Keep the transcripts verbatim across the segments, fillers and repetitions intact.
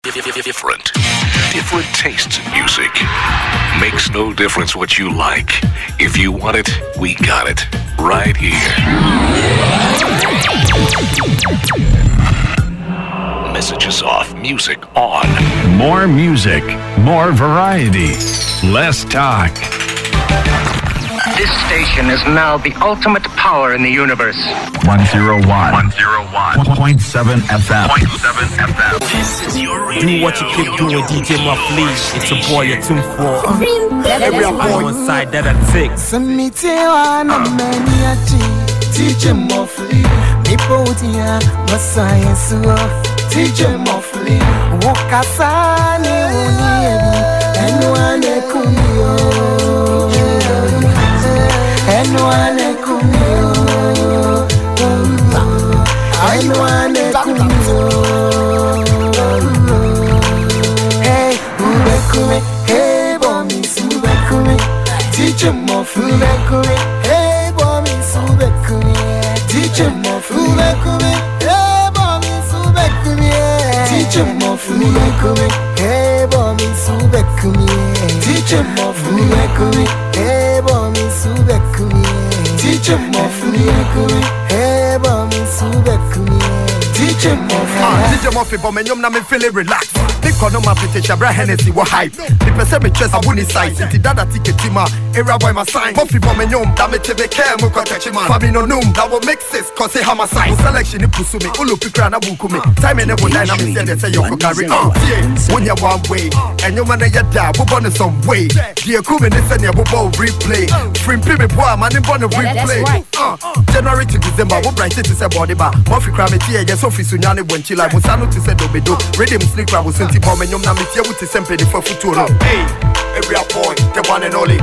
Different. Different tastes in music. Makes no difference what you like. If you want it, we got it. Right here. Messages off, music on. More music, more variety, less talk. This station is now the ultimate power in the universe. one oh one. one oh one point seven F M. Point seven F M. This is your radio. Do what you keep doing, D J Muffly. It's a boy, a two four. Every boy on side that I take. D J Muffly. Nipotia, Messiah, D J Muffly. Wakasani, and one ekumio. And one ekumio. And one ekumio. Hey, Ubekume, hey, Bommy, Subekume. D J Muffly, hey, Bommy, Subekume. D J Muffly, hey, Bommy, Subekume. D J Muffly, hey, Bommy, Subekume. D J Muffly, hey, Bommy, Subekume. D J Muffly, hey, Bommy, Subekume. D J Muffly, D J Muffly, but me nyom na me feeling relaxed. They call no my petition, bra Hennessy wa hype. The person me chest a wooden size. Inti dada ticket ma, era boy my sign. Muffly, but me nyom da me tebe care mo kotechi man. Fabi no noom, that will make sense cause he have my sign. Selection ni pusu me, ulu pikra na buku me. Time ne wo na me say they say you go carry on. When you one way, and you man ya da, we born some way. The kume ni send ya bo replay. Free me boy, man ni born replay. Uh, January to December, we bright it to say body bar. Muffly cram it here, yes, office unyane when chilla. Musano to say dobedo. Rhythm slick crab was sent to me nyom na me tie wuti sempe di for futuro. Hey, every boy, the one and only.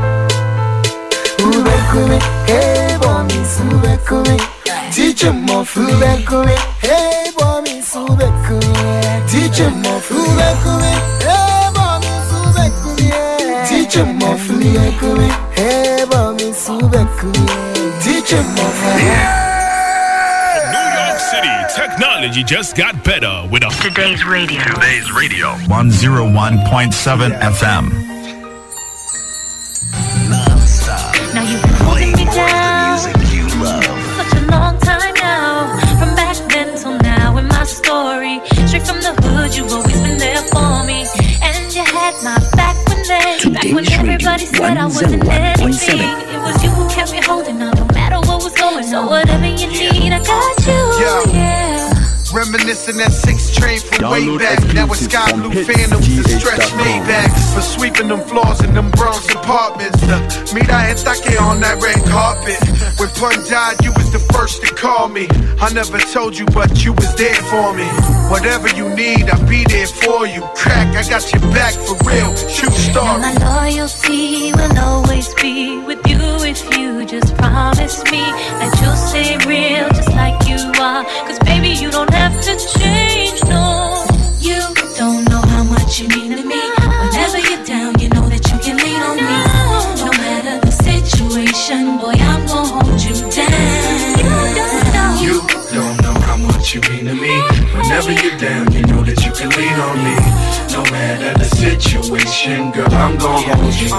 Ubekume, hey, Bommy, Subekume. D J Muffly, Ubekume, hey, Bommy, Subekume. D J Muffly, Ubekume, hey, Bommy, Subekume. D J Muffly, Ubekume, hey, Bommy, Subekume. D J Muffly. Technology just got better with a Today's radio. Today's radio. one oh one point seven F M. Now you've been holding me down for such a long time now. From back then till now in my story. Straight from the hood, you've always been there for me. And you had my back when they, back when everybody said I wasn't anything. It was you who kept me holding on no matter what was going on. So whatever you need, I got you, yeah. Reminiscing that six train from way back. Now it's sky blue phantoms and stretch Maybachs. For sweeping them floors in them Bronx apartments. The meet I had take on that red carpet. When Pun died, you was the first to call me. I never told you, but you was there for me. Whatever you need, I'll be there for you. Crack, I got your back for real. Shoot star. And my loyalty will always be with you if you just promise me that you'll stay real just like you are. Cause baby, you don't have to change, no. You don't know how much you mean to me. Whenever you're down, you know that you can lean on me. No matter the situation, boy, I'm gonna hold you down. You don't know how much you mean to me. Whenever you're down, you know that you can lean on me. No matter the situation, girl, I'm gonna hold you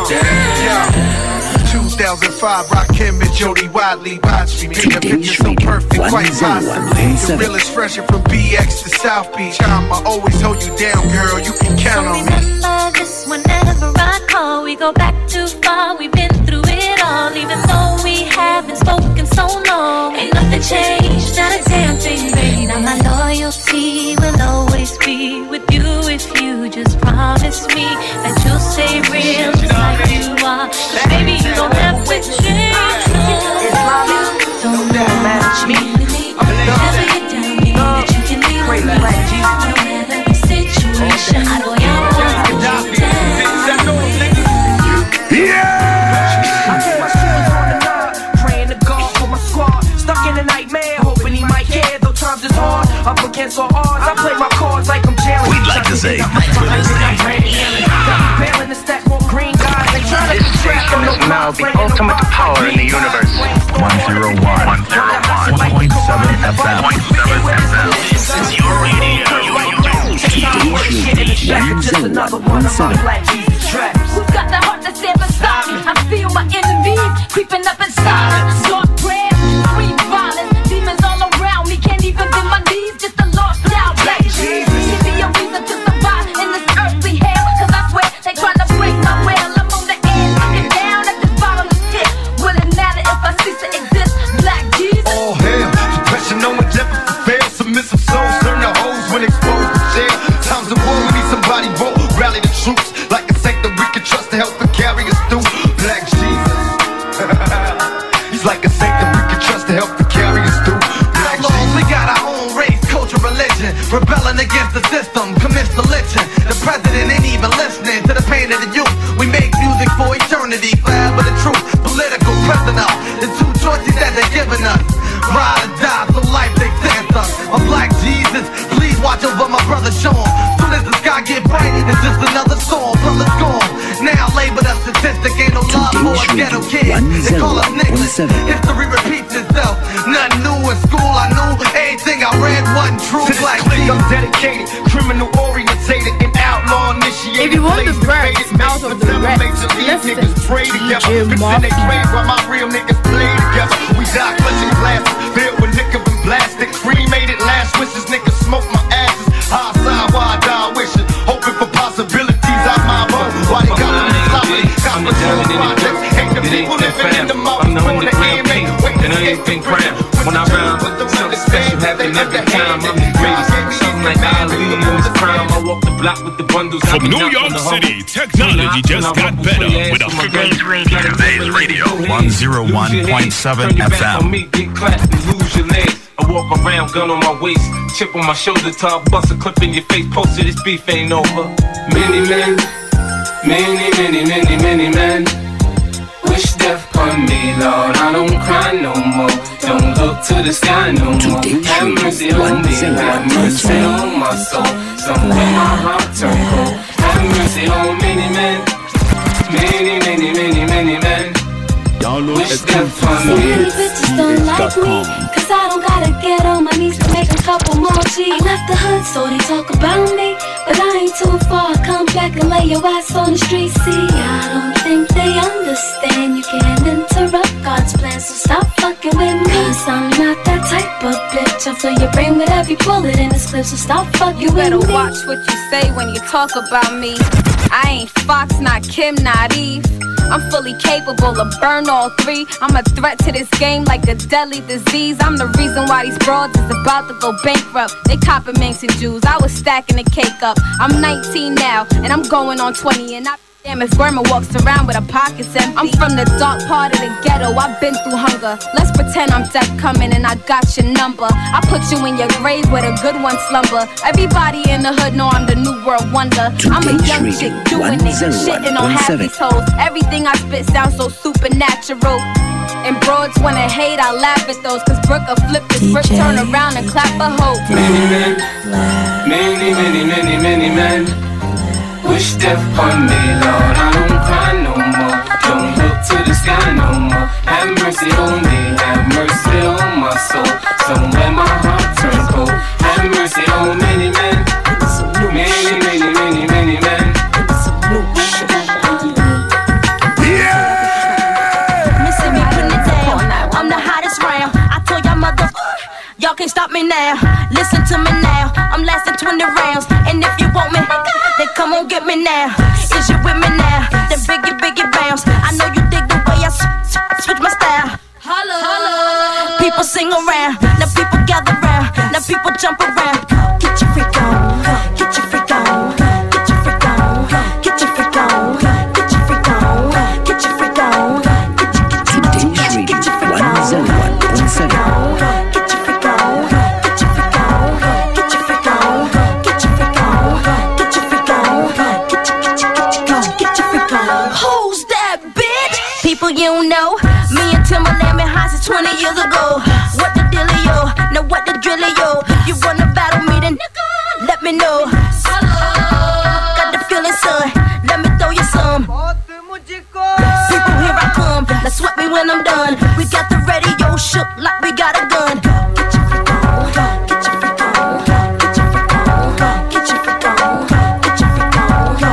down. two thousand five, Rakim and Jody Wiley. Watch me paint a picture so perfect, quite possibly. The realest fresher from B X to South Beach. I'ma always hold you down, girl, you can count on me. Remember this whenever I call. We go back too far, we've been through it all. Even though we haven't spoken so long, ain't nothing changed, not a damn thing, baby. Now my loyalty will always be with you if you just promise me that you'll stay real just like you are. But baby, you don't have to change, no. You don't know how much you mean to me. Whenever you're down, you know that you can lean on me. No matter the situation, boy, I'm gonna hold you down. Yeah! I keep my shoes on the line, praying to God for my squad. Stuck in a nightmare, hoping he might care. Though times is hard, up against all odds. I play my cards like I'm challenged. We'd like to say, This station is now the ultimate power in the universe. one oh one point seven F M. This is your radio. another one of my Black Jesus tracks. Who's got the heart to stand beside me? I feel my enemies creeping up inside. Dark prayer, sweet violence, demons all around me. Can't even bend my knees, just a lost child. Black Jesus, give me a reason to survive in this earthly hell. Cause I swear they tryna break my will. I'm on the edge, looking down at this bottomless pit. Will it matter if I cease to exist? Black Jesus. All hell, depression, no one ever fail. Submissive souls turn to hoes when exposed to jail. Times of war, we need somebody bold. Rally the troops like a saint that we can trust to help and carry us through. Black Jesus. He's like a saint that we can trust to help and carry us through. Black Jesus. We got our own race, culture, religion. Rebelling against the system, commits the lynching. The president ain't even listening to the pain of the youth. We make music for eternity, forever the truth. Political prisoner, the two choices that they're giving us. Ride or die, so life they sentence us. A Black Jesus, please watch over my brother Sean. Soon as the sky get bright, it's just another storm. Brother's gone, now labeled a statistic. Ain't no love for a ghetto kid. They call us Nicholas. History repeats itself. Nothing new in school, I knew everything I read wasn't true. To Black Jesus, I'm dedicated, criminal orientated, and outlaw initiated. If you want the verse out of the rest, listen to Jim Murphy. While my real niggas play together, we die clutching glasses filled with liquor and plastic. Cremated last wishes, niggas smoke my ashes. High side while I die wishing, hoping for possibilities out my road. Why they got me sloppy, got me doing projects. Hate the people living in the mouth on the A M A. And I ain't been crammed. When I rhyme, something special happen every time. I'm the greatest. Something like Ali in the crime. I walk the block with the bundles. From New York City, technology just got better with a Today's radio. Today's radio. one oh one point seven F M. Get clapped and lose your legs. I walk around, gun on my waist, chip on my shoulder, top bust a clip in your face. Posted this beef ain't over. Many men, many, many, many, many men wish death upon me, Lord. I don't cry no more. Don't look to the sky no more. Have mercy on me, have mercy on my soul. Somewhere my heart turn cold. Have mercy on many men, many, many, many, many men. Wish death upon me. Many bitches don't like me, cause I don't gotta get on my knees to make a couple more G's. I left the hood so they talk about me, but I ain't too far. Come back and lay your ass on the street. See, I don't think they understand. You can't interrupt God's plan, so stop fucking with me. Cause I'm not that type of bitch. I fill your brain with every bullet in this clip, so stop fucking with me. You better watch what you say when you talk about me. I ain't Fox, not Kim, not Eve. I'm fully capable of burn all three. I'm a threat to this game like a deadly disease. I'm the reason why these broads is about to go bankrupt. They copping minks and Jews, I was stacking the cake up. I'm nineteen now, and I'm going on twenty, and I damn if Burma walks around with her pockets empty. I'm from the dark part of the ghetto, I've been through hunger. Let's pretend I'm death coming and I got your number. I put you in your grave where the good ones slumber. Everybody in the hood know I'm the new world wonder. I'm a young chick doing it, shitting on half these hoes. Everything I spit sounds so supernatural. And broads wanna hate, I laugh at those. Cause Brooke will flip this brick, turn around and clap a hoe. Many men, many, many, many, many men wish death upon me, Lord. I don't cry no more. Don't look to the sky no more. Have mercy on me, have mercy on my soul. Somewhere my heart turns cold. Have mercy on many men, many, many, many, many men. Yeah! Missing me putting it down. I'm the hottest round. I told y'all mother, y'all can't stop me now. Listen to me now. I'm lasting twenty rounds, and if you want me, then come on get me now. Is you with me now? Then biggie, biggie bounce. I know you dig the way I s- s- switch my style. Holla, holla. People sing around, now people gather round, now people jump around. Get your freak on, get your freak on, get your freak on, get your freak on, get your freak on, get your freak on, get your get your get your get your freak on, get your freak on, get your freak on, get your freak on, get your freak on, get your freak on, get your freak on, get your get your get your freak on. Who's that bitch? People you don't know, me and Timberland been high since twenty years ago. What the dealio? Now what the drillio? You wanna battle me then? Let me know. Got the feeling, son. Let me throw you some. People, here I come. Now sweat me when I'm done. We got the radio shook like we got a gun. Get your freak on. Get your freak on. Get your freak on. Get your freak on. Get your freak on.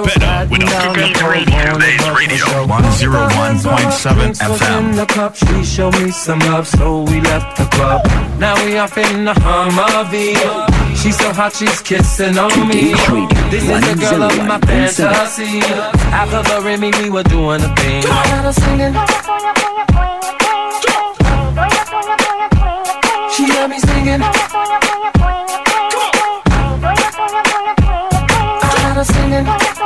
better with Today's Radio. Radio. one oh one point seven F M. In the cup, she showed me some love, so we left the club. Now we off in the Humvee. She's so hot, she's kissing on me. This is the girl of my fantasy. After the Remy, we were doing a thing. I got her singing. She got me singing. I got her singing.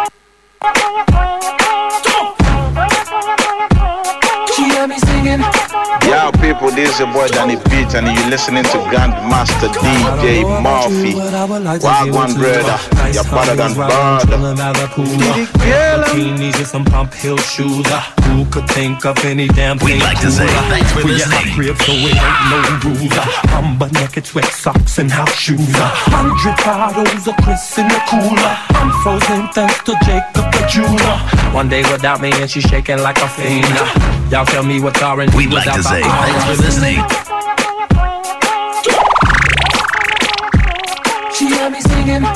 She got me singing. Yo people, this is your boy Danny Beach and you're listening to Grandmaster D J Murphy. Wagwan brother, you're better than bird. Bikinis and some pump heel shoes. Who could think of any damn thing? We'd like to say thanks for listening. Crib, so it ain't no rules. I'm butt naked, sweat socks and house shoes. Hundred bottles of Chris in the cooler. I'm frozen thanks to Jacob the jeweler. One day without me and she's shaking like a fiend. Y'all tell me what's R and B. We'd like to say thanks for listening. She got me singing.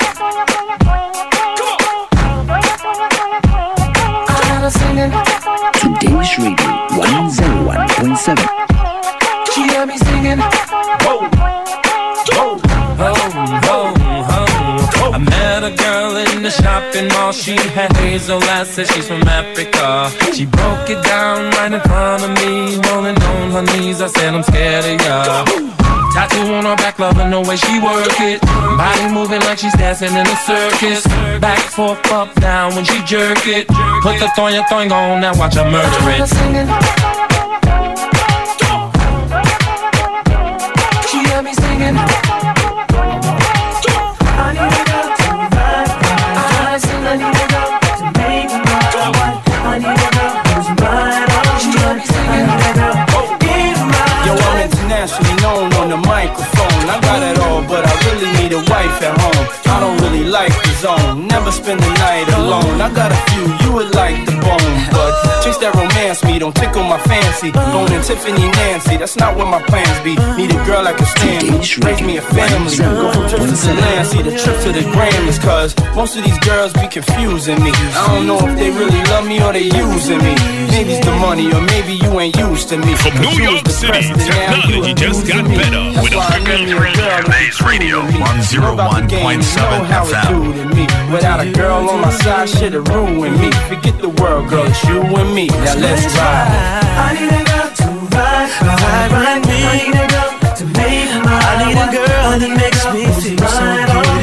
I got her singing. Today's Radio one oh one point seven. She got me singing. Whoa, whoa, oh, oh, oh. I met a girl in the shopping mall. She had hazel eyes, said she's from Africa. She broke it down right in front of me, rolling on her knees. I said I'm scared of ya. Tattoo on her back, loving the way she work it. Body moving like she's dancing in a circus. Back, forth, up, down when she jerk it. Put the thong thong on, now watch her murder it. She got me singing. I need a girl to ride, ride. I need a girl to make me my wife. I need a girl who's mine. She got me singing. Yo, I'm internationally known on the microphone. I got it all, but I really need a wife at home. I don't really like the zone, never spend the night alone. I got a few, you would like the bone, but chicks that romance me don't tickle my fancy. Bone and Tiffany Nancy, that's not what my plans be. Need a girl I can stand me, raise me a family. Go from trips to Lancy, the trip to the Grammys. Cause most of these girls be confusing me. I don't know if they really love me or they using me. Maybe it's the money or maybe you ain't used to me. From New York City, technology just got better with Today's Radio one oh one point seven F M. Without a girl on my side, shit'll ruin me. Forget the world, girl, it's you and me. Now let's ride. I need a girl to ride, ride, ride me. I need a girl to make my I need a girl that makes me feel so good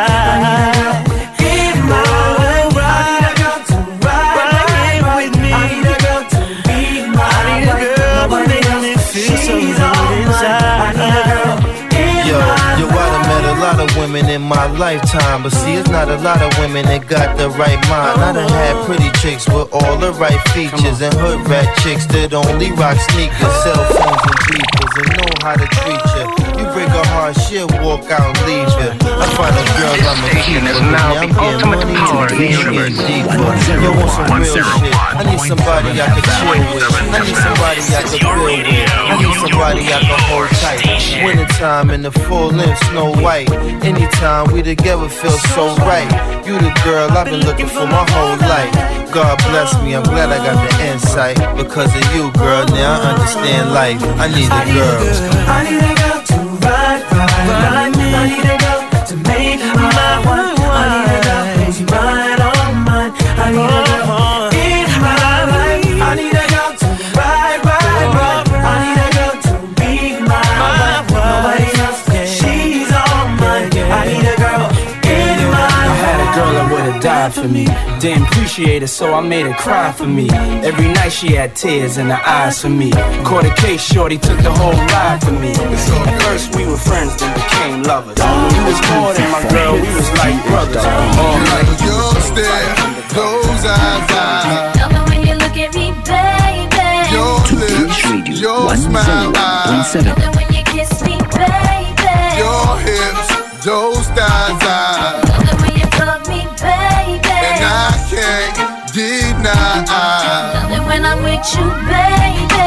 inside. In my world, I need a girl to ride, ride with me. I need a girl to be my I need a girl that makes me feel so good inside. I need a girl. Yo, yo, I done met a lot of women in my lifetime, but see, it's not a lot of women that got the right mind. I done had pretty chicks with all the right features, and hood rat chicks that only rock sneakers, cell phones and beepers, and know how to treat you. You break a heart, she'll walk out and leave you. I find a girl I'm a keeper, but me, I'm getting money and getting deeper. Yo, want some real shit? I need somebody I can chill with. I need somebody I can build with. I need somebody I can hold tight. Wintertime in the full length Snow White. Anytime we together feel so right. You the girl I've been looking for my whole life. God bless me, I'm glad I got the insight. Because of you, girl, now I understand life. I need a girl. I need a girl to ride, ride, ride me. I need a girl to make my wife. I need a girl who's mine, all mine. I need a girl in my life. I need a girl to ride, ride, ride. I need a girl to be my wife. Nobody else, she's all mine. I need a girl in my life. I had a girl that would've died for me. Didn't appreciate it, so I made her cry for me. Every night she had tears in her eyes for me. Caught a case, shorty took the whole ride for me. At first we were friends, then became lovers. You was more than my girl, we was like brothers. All night. Your stare, those eyes, eyes. Love it when you look at me, baby. Your lips, your smile, eyes. Love it when you kiss me, baby. Your hips, those thighs, eyes. Love it when you love me, baby. And I can't deny. Love it when when I'm with you, baby.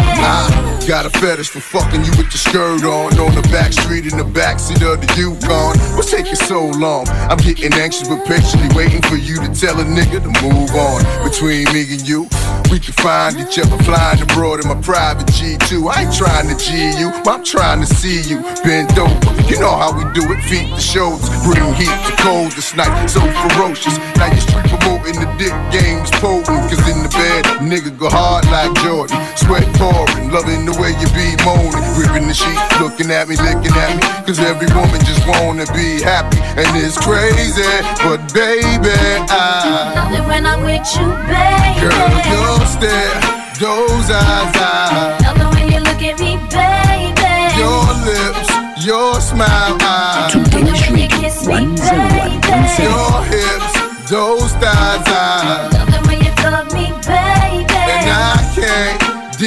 I got a fetish for fucking you with your skirt on on the back street in the backseat of the Yukon. What's taking so long? I'm getting anxious but patiently waiting for you to tell a nigga to move on. Between me and you, we can find each other flying abroad in my private G two. I ain't trying to G you, I'm trying to see you bend over. You know how we do it, feet to shoulders, bring heat to cold this night, so ferocious. Now you street promoting the dick game's potent, cause in the bed, nigga go hard like Jordan. Sweat pouring, loving the way you be moaning, gripping the sheet, looking at me, licking at me, cause every woman just wanna be happy, and it's crazy, but baby, I love it when I'm with you, baby. Girl, your stare, those eyes, I love it when you look at me, baby. Your lips, your smile, I Today's Radio one oh one point seven. Your hips, those thighs, I love it when you fuck me, baby. And I can't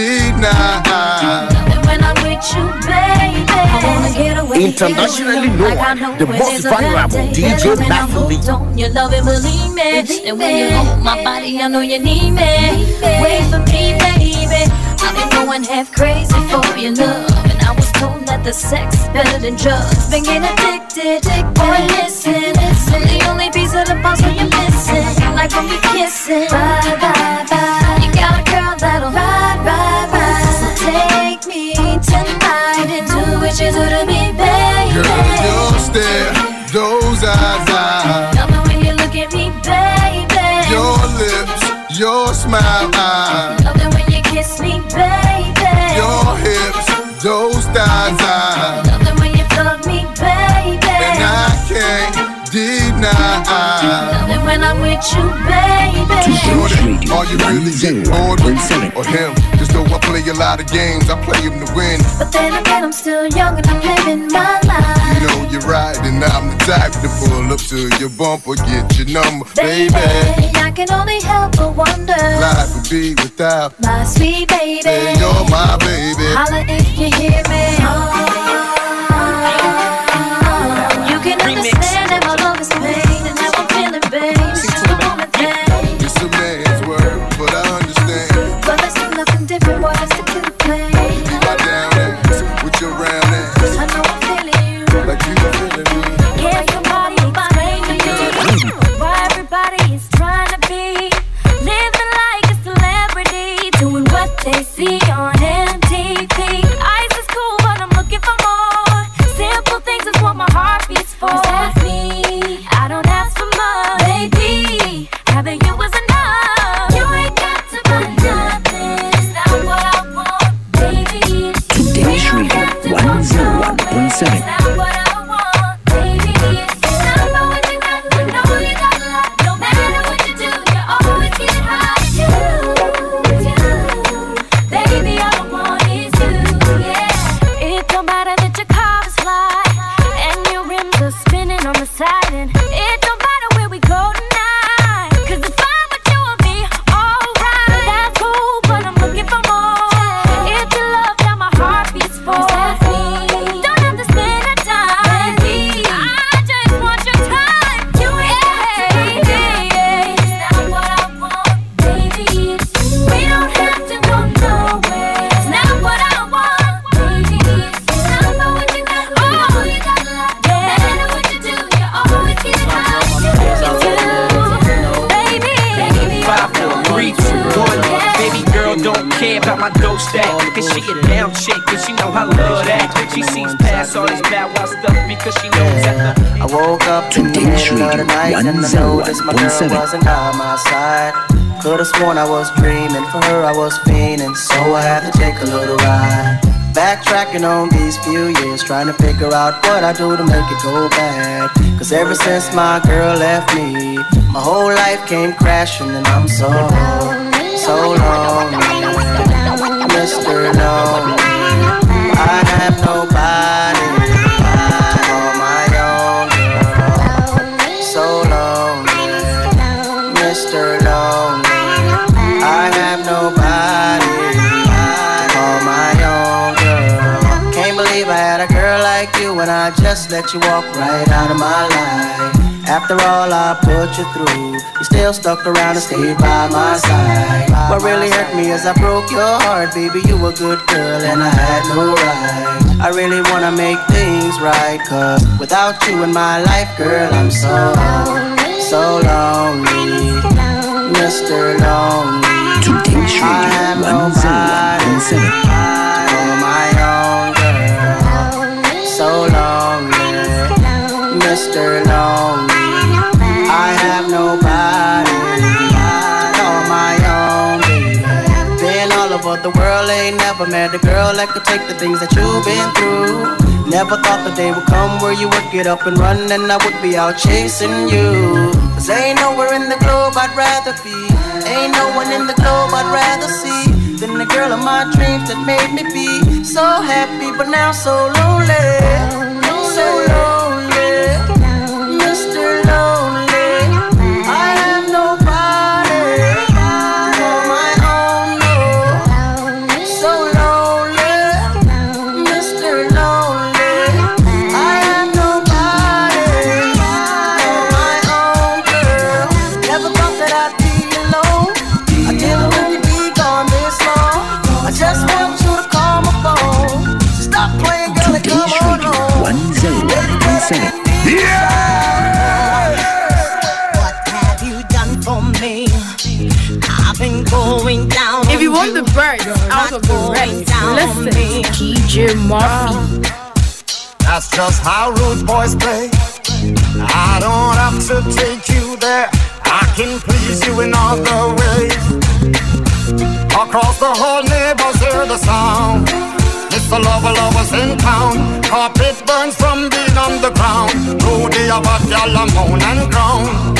deny, I love it when I'm with you, baby. I wanna get away. Internationally known, the most vulnerable D J Maffily. Don't you love it, believe me? And when you hold my body, I know you need me. Wait for me, baby. I've been going half crazy for your love, and I was told that the sex is better than drugs. Been getting addicted, boy, listen, I'm the only piece of the puzzle you're missing. Like when we kissing, bye, bye, bye. You got a girl that'll ride, ride, ride. So take me tonight and do what you do to me, baby. Girl, your stare, those eyes, I love it when you look at me, baby. Your lips, your smile, I love it when you kiss me, baby. Your hips, those thighs, I love it when you fuck me, baby. And I can't deny, I love it when I'm with you, baby. Shorty, are you really getting bored with me or him? Cause though I play a lot of games, I play him to win. But then again, I'm still young and I'm living my life. You know you're right, and I'm the type to pull up to your bumper, get your number, baby. Baby, I can only help but wonder life would be without my sweet baby. Hey, you're my baby. Holla if you hear me. You can understand that my love is pain, and how I'm feeling, baby. It's a man's word, but I understand. But let's do nothing different, boy, let's stick to the plan. My down ass with your round ass. I know I'm feeling you, like you feeling me. Yeah, somebody explain to me why everybody is trying to be living like a celebrity, doing what they see on M T V. Ice is cool, but I'm looking for more. Simple things is what my heart beats for. That's me, I don't ask for much, baby. Having you was enough. You ain't got to buy nothing. It's not what I want, baby. Today's Radio one oh one point seven. It's not what I want, baby. It's not about what you got, but know you got a lot. No matter what you do, you always get high. You, you, baby, all I want is you, yeah. It don't matter that your car is fly and your rims are spinning on the side, and it don't matter where we go tonight, cause if I'm with you, I'll be alright. That's cool, but I'm looking for more. It's your love that my heart beats for. Don't have to spend the time, baby. I just want your time. You ain't baby. It's not what I want, baby. We don't have to go nowhere. It's not what I want, baby. It's not about what you got, but know you got a lot. No matter what you do, you always get high. Baby, baby, Five, four, three, two, one. Baby girl don't care about my dough stack, cause she a down chick, cause she know I love that. She sees past all this bad wild stuff because she knows that the I woke up in the middle of the night and I noticed my girl wasn't by my side. Could've sworn I was dreaming, for her I was fiending, so I had to take a little ride. Backtracking on these few years, trying to figure out what I do to make it go bad. Cause ever since my girl left me, my whole life came crashing and I'm so, so lonely. Mister Lonely, I have nobody to call my own girl. So lonely, Mister Lonely, I have nobody to call my own girl. Can't believe I had a girl like you and I just let you walk right out of my life. After all I put you through, you still stuck around and stayed by my side. What really hurt me is I broke your heart, baby. You a good girl and I had no right. I really wanna make things right, cause without you in my life, girl, I'm so, so lonely, Mister Lonely. I have nobody to call my own girl. So lonely, Mister Lonely. I have nobody to call my own baby. Been all over the world, ain't never met a girl that could take the things that you've been through. Never thought the day would come where you would get up and run and I would be out chasing you. Cause ain't nowhere in the globe I'd rather be, ain't no one in the globe I'd rather see than the girl of my dreams that made me be so happy but now so lonely, so lonely, Mister Lonely. I have nobody for my own, no. So lonely, Mister Lonely. I have nobody for my own girl. Never thought that I'd be alone. I didn't think you'd be gone this long. I just want you to call my phone. So stop playing, girl, and come on home. one zero one one seven. If you want the birds out of the rest, listen to D J Murphy. That's just how rude boys play. I don't have to take you there. I can please you in other ways. Across the whole neighbors hear the sound. It's the lover lovers in town. Carpet burns from being on the ground. Rudy about y'all moan and ground.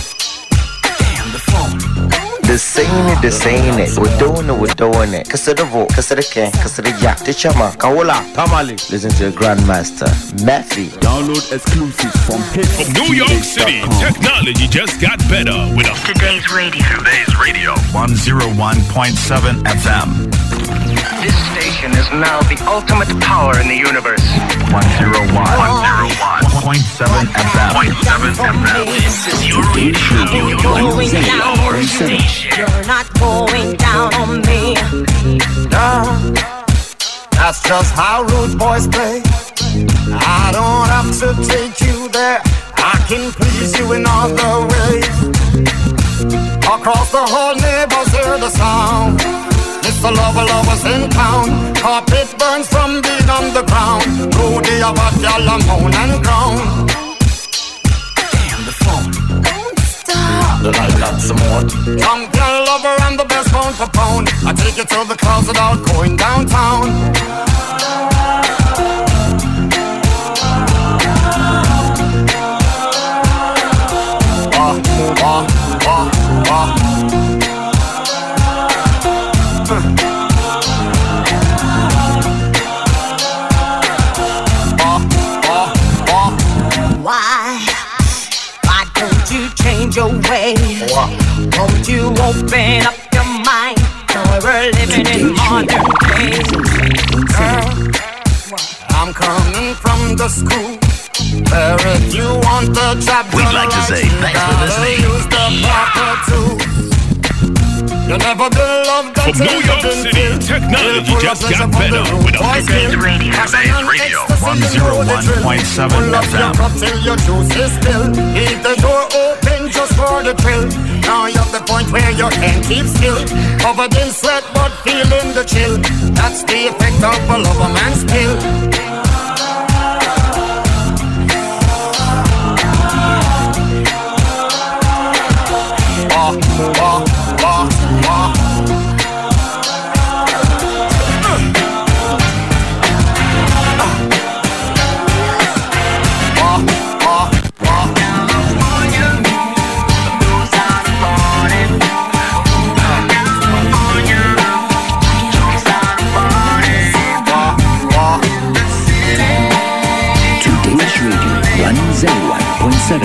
The saying it, the saying it. We're doing it, we're doing it. Cause of the vote, cause of the king, cause of the yak, the chama, kawola, tamale. Listen to the grandmaster, Matthew. Download exclusives from hits. From New York City, technology just got better with a Today's radio. Today's radio. one oh one point seven F M. This station is now the ultimate power in the universe. one oh one point seven F M. Point seven F M. This is your radio. Going down, you're not going down on me. No, that's just how rude boys play. I don't have to take you there. I can please you in other ways. Across the whole neighbors hear the sound. It's the lover lovers in town. Carpet burns from being on the ground. Rudy about y'all moan and ground. Damn the phone. Then I got some more. Young girl lover and the best pound for pound. I take you to the closet out going downtown. Oh, oh, oh, oh. Change your ways. Won't you open up your mind? We're living in modern days. Girl, I'm coming from the school where if you want the job, we'd like to say thanks for listening. Use the proper tools. You'll never be loved from New York City, technology just got better with a Today's radio. Today's radio. one oh one point seven F M. Till your juice is spilled. Leave the door open just for the thrill. Now you're at the point where you can't keep still. Covered in sweat but feeling the chill. That's the effect of a lover man's pill. Oh, oh, oh, oh. one oh one point seven.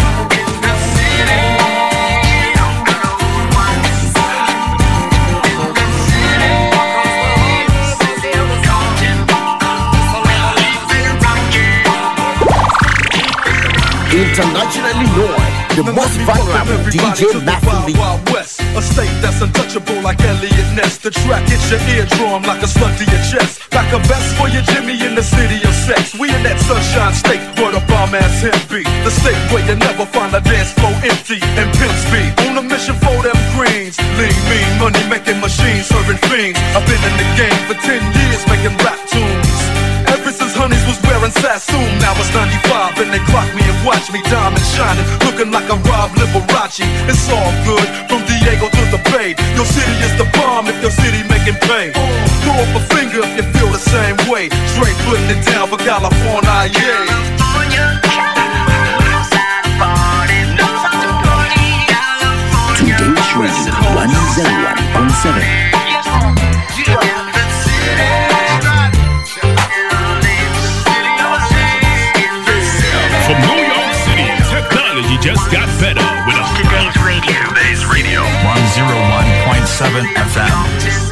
Internationally known, the most vibrant D J Matthew Lee. A state that's untouchable like Elliot Ness. The track hits your eardrum like a slug to your chest. Like a vest for your Jimmy in the city of sex. We in that sunshine state where the bomb ass him be. The state where you never find a dance floor empty and pimp speed. On a mission for them greens. Lean, mean, money making machines, serving fiends. I've been in the game for ten years making rap tunes. Ever since Honeys was wearing Sassoon. Now it's ninety-five and they clock me and watch me diamond shining, looking like a Rob Liberace. It's all good from Diego to the Bay. Your city is the bomb if your city making pay. Throw up a finger if you feel the same way. Straight putting it down for California, yeah. Today's Radio one oh one point seven. From New York City, technology just got better with a Today's Radio. Today's Radio. one oh one point seven F M.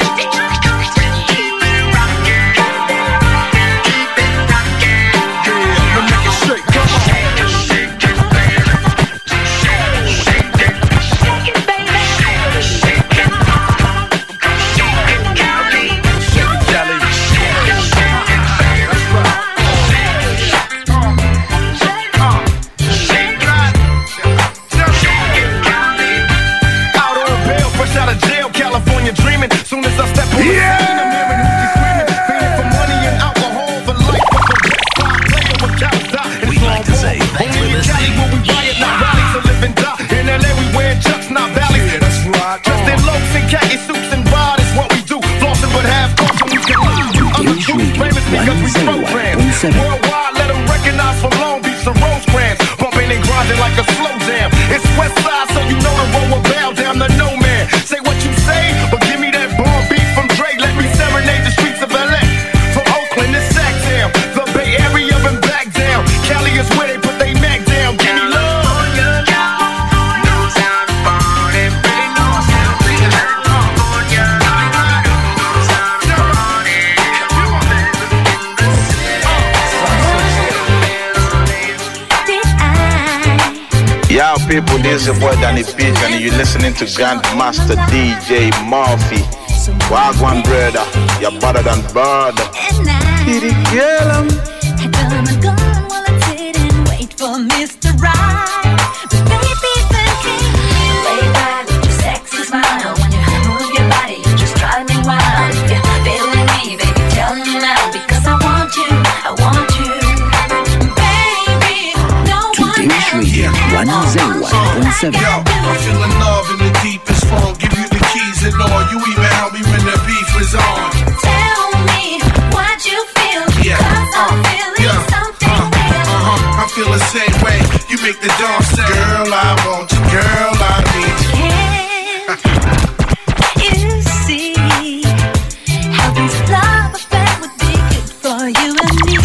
Worldwide, let them recognize from Long Beach to Rosecrans. Bumping and grinding like a slow jam. It's West Side, so you know the road will bow down to no man. Say what you say, but give me that bomb beat from Dre. Let me serenade the streets of L A. From Oakland to Sacktown, the Bay Area and back down. Cali is where they put they Mac down. Give me love. Yo, people, this is your boy Danny Beach, and you're listening to Grandmaster D J Murphy. Wagwan brother, you're better than bird. Did it kill him? I done a gun while I didn't wait for Mister Right. But baby, then came you. Lay back with your sexy smile. When you move your body, you just drive me wild. If you're feeling me, baby, tell me now. Because I want you, I want you. one oh one point seven. Yo, I'm feeling love in the deepest form. Give you the keys and all. You even help me when the beef is on. Tell me what you feel. Yeah. Cause I'm feeling yeah. something uh, real. Uh-huh. I feel the same way. You make the dawn say, girl, I want you. Girl, I need you. You see how this love affair would be good for you and me.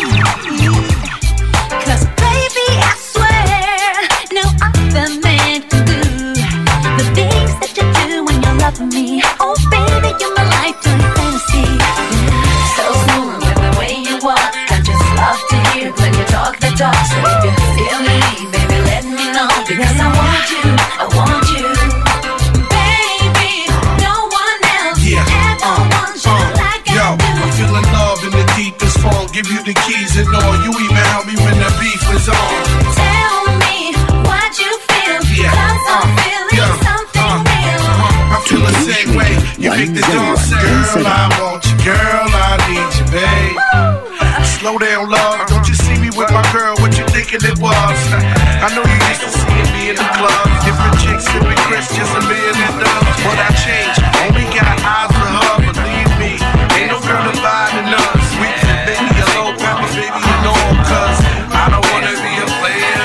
Cause baby, I swear no other man can do the things that you do when you're loving me. Oh baby, you're my lifetime fantasy. So smooth with the way you walk. I just love to hear when you talk the talk. So if you feel me, baby, let me know. Because I want you, I want you. Baby, no one else yeah. ever uh, wants you uh, like yo, I do. I'm feeling love in the deepest form. Give you the keys and all. You even help me when the beef is on. Tell me what you feel. Yeah. Cause I'm uh, feeling yeah. something uh, real. uh-huh. I feel the same way. You make the dawn say, girl, I want you. Girl, I need you, babe. Slow down, love. Don't you see me with my girl? What you thinking it was? I know you used to seeing me in the club. Different chicks, sipping Chris, just a million dollars. But I changed. Only got eyes for her, believe me. Ain't no girl to buy the none. Sweet to the baby, a low pepper, baby, you know I'm cuz I don't wanna be a player.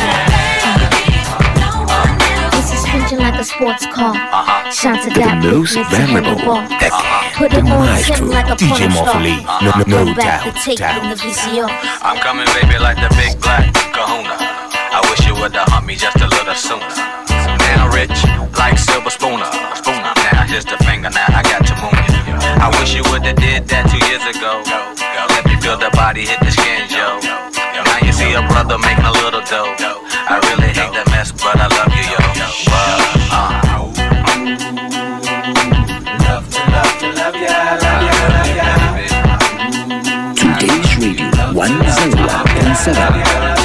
This is screeching like a sports car. Uh-huh. Shout to The that most memorable, Put the it on maestro, him like a D J porn star. Morphle, no, no, no Go back doubt, to take doubt. in the V C R. I'm coming, baby, like the big black kahuna. I wish you would've humped me just a little sooner. Now rich, like silver spooner. Spooner. Now here's the finger, now I got to move you. I wish you would've did that two years ago. Let me feel the body hit the skin, yo. Now you see a brother making a little dough. I really hate the mess, but I love you, yo. But, uh, point seven.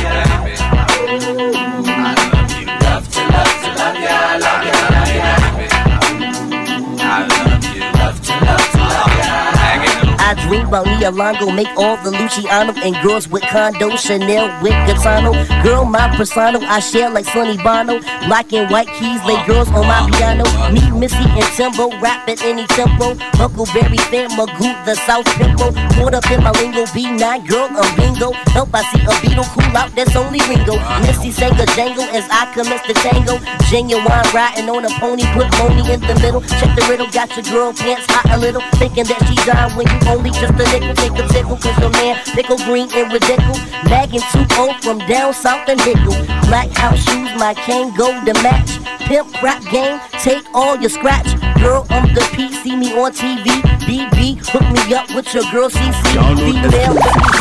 I dream about Nia Longo, make all the Luciano and girls with condo, Chanel with Gaetano. Girl, my persona, I share like Sonny Bono. Black and white keys, lay girls on my piano. Me, Missy, and Timbo, rap at any tempo. Huckleberry fan, Magoo, the South Pimple. Caught up in my lingo, B nine, girl, I'm bingo. Help, I see a beetle, cool out, that's only Ringo. Missy sang a jangle as I commence the tango. Genuine riding on a pony, put money in the middle. Check the riddle, got your girl pants hot a little. Thinking that she died when you only just a nickel. Take a tickle, cause your man pickle green and ridiculous. Nagging two oh from down south and Hickle. Black house shoes, my cane go to match. Pimp rap game, take all your scratch. Girl, I'm the P, see me on T V. B B, hook me up with your girl C C. Female,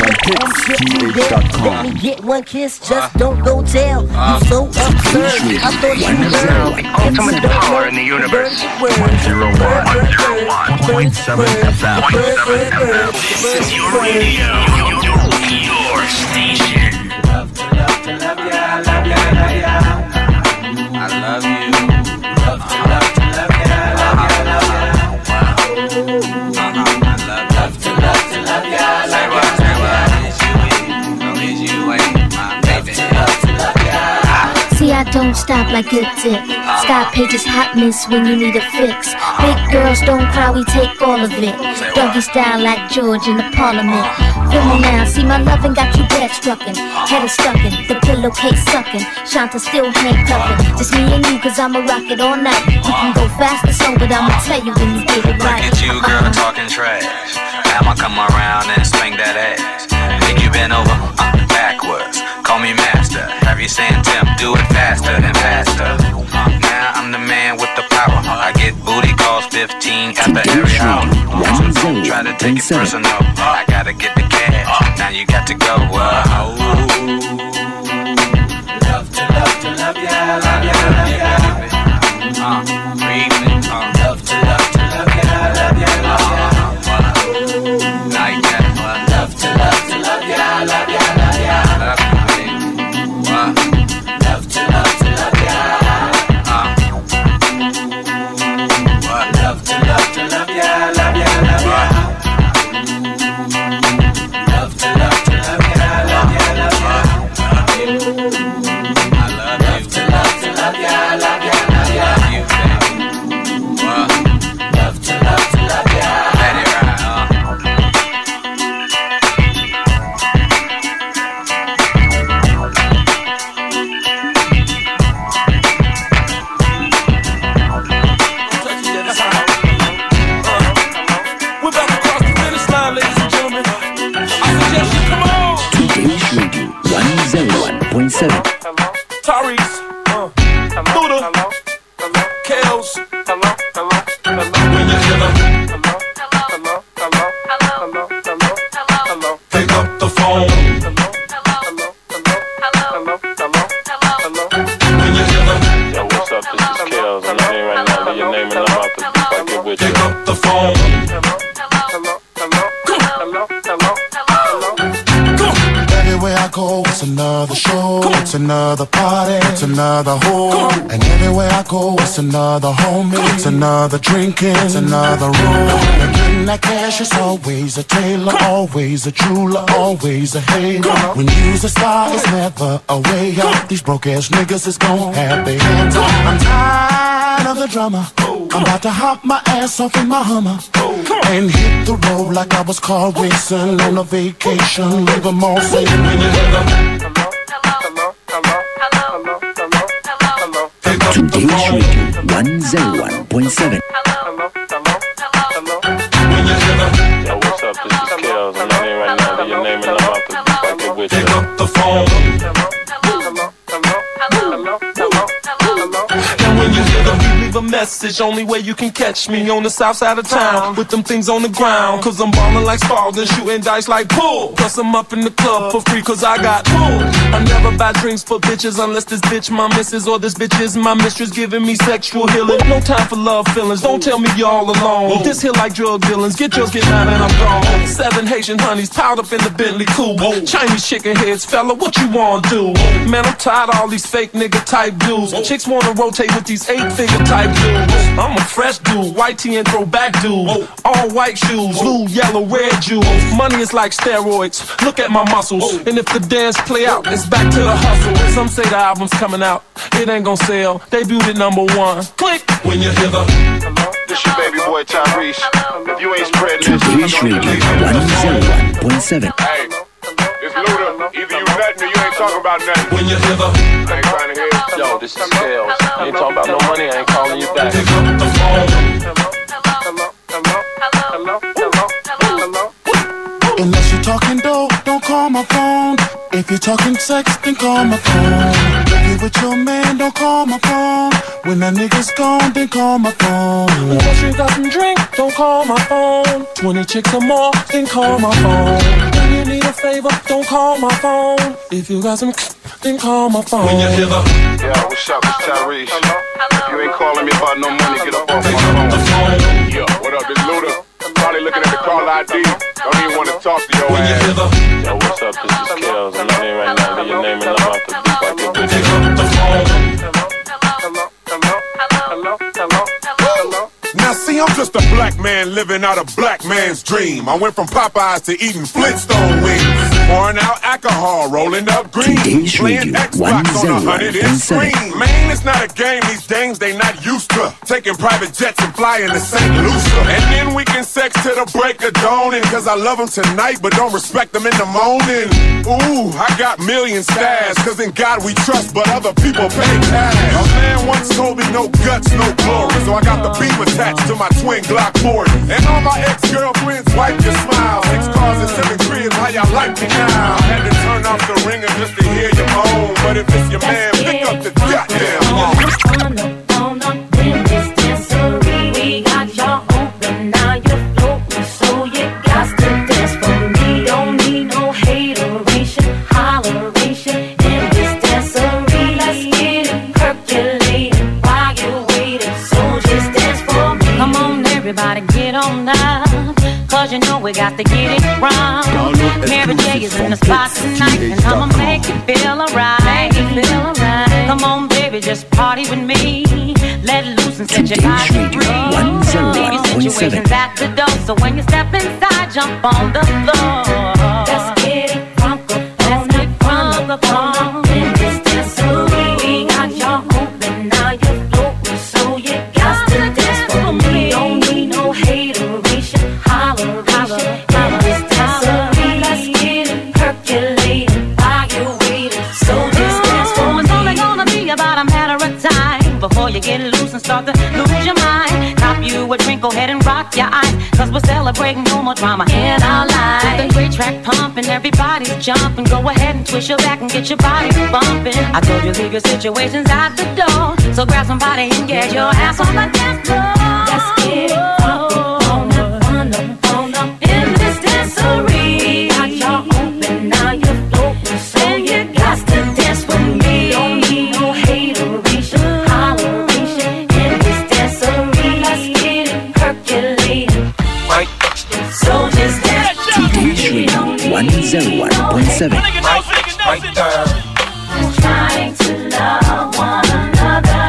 let me get one kiss, just don't go tell. You so absurd, I thought you were the ultimate power in the universe. one oh one point seven F M. This is your radio, your, your station. Love to love to love ya, love ya, love ya. I love you. Love to love to love ya, love ya, love ya. Love to love to love ya, love ya, love ya. See, I don't stop like good dick. Scott Page's hot miss when you need a fix. Big girls don't cry, we take all of it. Doggy style like George in the parliament. Feel me now, see my lovin' got you bed struckin'. Head is stuckin', the pillowcase suckin'. Shanta still handcuffin'. Just me and you, cause I'ma rock it all night. You can go fast or slow, but I'ma tell you when you get it right. Look at you, girl, uh-huh. Talking trash. I'ma come around and swing that ass. Think you been over, uh, backwards. Call me master. Have you saying, Tim, do it faster and faster. Now I'm the man with the power. I get booty calls fifteen at the every hour. So try to take it personal. I gotta get the cash. Now you got to go. Uh, love to love to love ya, love ya, love ya. Uh, breathing. Uh, love to love to love ya, love ya, love ya. Like that. Love to love to love ya, love ya, love ya. Love to love to love ya. Uh. Love to love to love ya, love ya, love ya. Love to love to love ya, love ya, love ya. I love you. Love to love to love ya, love ya, love ya. Love to love to love ya. Let it ride, huh? seven. Tyrese, uh, Buddha, Kales, when you feel pick up the phone. When you feel yo, what's up? This is Kales. I'm not in right now. Leave your name and number out the beef. I get with you. Pick up the phone. Everywhere I go, it's another show, it's another party, it's another hoe. And everywhere I go, it's another homie, it's another drinking, it's another room. And getting that cash is always a tailor, always a jeweler, always a hater. When you's a star, it's never a way out. These broke ass niggas is gon' have their hands up. I'm tired of the drama. I'm about to hop my ass off in my Hummer and hit the road like I was Carl Wilson on a vacation. Leave them all saying when you hear them. Today's Radio one oh one point seven. Yo, what's up? This is Kales. I'm not in right now. Leave your name and number out the beef. I get with you. Pick up the phone. When you hear them, you leave a message. Only way you can catch me on the south side of town with them things on the ground. Cause I'm ballin' like Spalding, shooting dice like pool. Plus I'm up in the club for free cause I got pool. I never buy drinks for bitches unless this bitch my missus or this bitch is my mistress giving me sexual healing. No time for love feelings, don't tell me you're all alone. This here like drug dealings, get yours, get mine, and I'm gone. Seven Haitian honeys piled up in the Bentley coupe. Chinese chicken heads, fella, what you wanna do? Man, I'm tired of all these fake nigga type dudes. Chicks wanna rotate with these eight figure type dudes. I'm a fresh dude, white tee and throwback dude. All white shoes, blue, yellow, red jewels. Money is like steroids, look at my muscles. And if the dance play out, it's back to the hustle. Some say the album's coming out, it ain't gon' sell. Debuted at number one. Click when you hear the. This your baby boy Tyrese. If you ain't spreading this, Today's Radio one oh one point seven. Hey, it's Luda. Either you nuttin' or you ain't talking about nothing. When you hear the. I ain't trying to hear. Yo, this is Scales. You ain't talking about no money, I ain't calling you back. Pick up the phone. Hello, hello, hello, hello, hello, hello. Unless you're talking dough, don't call my phone. If you're talking sex, then call my phone. If you with your man, don't call my phone. When that nigga's gone, then call my phone. Unless you got some drink, don't call my phone. Twenty chicks or more, then call my phone. When you need a favor, don't call my phone. If you got some, then call my phone. When you hear the. Yo, what's up, it's Tyrese. If you ain't calling me about no money, get up off my phone. Yo, what up, it's Luda. Probably looking at the call I D. Don't even want to talk to your when ass. You the... Yo, what's up? This is Kels. I'm your name right now. Leave your name and number out the beat. I get good. Pick up the phone. Hello, hello, hello, hello, hello, hello. Now see, I'm just a black man living out a black man's dream. I went from Popeyes to eating Flintstone wings. Pouring out alcohol, rolling up green, Today's playing Radio Xbox on a hundred inch one oh one point seven. screen. Man, it's not a game, these dames they not used to. Taking private jets and flying to Saint Lucia. And then we can sex to the break of dawning. Cause I love them tonight, but don't respect them in the morning. Ooh, I got million stars. Cause in God we trust, but other people pay cash. A man once told me no guts, no glory. So I got the beam attached to my twin Glock forty. And all my ex-girlfriends wipe your smile. Six cars and seven cribs, how y'all like me now? I had to turn off the ringer just to hear you moan. But if it's your man, pick up the goddamn phone. On up in this dancery, we got y'all open, now you're floating, so you got to dance for me. Don't need no hateration, holleration in this dancery. Let's get it percolating while you're waiting, so just dance for me. Come on, everybody, get on now. Cause you know we got to get it wrong. Mary J is in the spot tonight, and I'ma make you feel alright. Make you feel alright. Come on, baby, just party with me. Let loose and set your body free. Leave your situations at the door, so when you step inside, jump on the floor. Let's get it crunk up, let's get crunk up on in this dancery. We got y'all open, now you're floating, so you got to dance for me. Don't need no hateration, holleration in this dancery. Let's get it percolating while you're waiting, so just dance for me. It's only gonna be about a matter of time before you get loose and start to lose your mind. Cop you a drink, go ahead and rock your eye, cause we're celebrating no more drama in our lives. With the great track pumping, everybody's jumping. Go ahead and twist your back and get your body bumping. I told you leave your situations at the door, so grab somebody and get your ass on the dance floor. Let's get it pumping, on up, on up, on up in this dancery. Got y'all open, now you're floating, so you got to dance with me. Don't need no hateration, holleration in this dancery. Let's get it percolating, right? So just dance. Today's Radio one oh one point seven. Right, right there. Trying to love one another.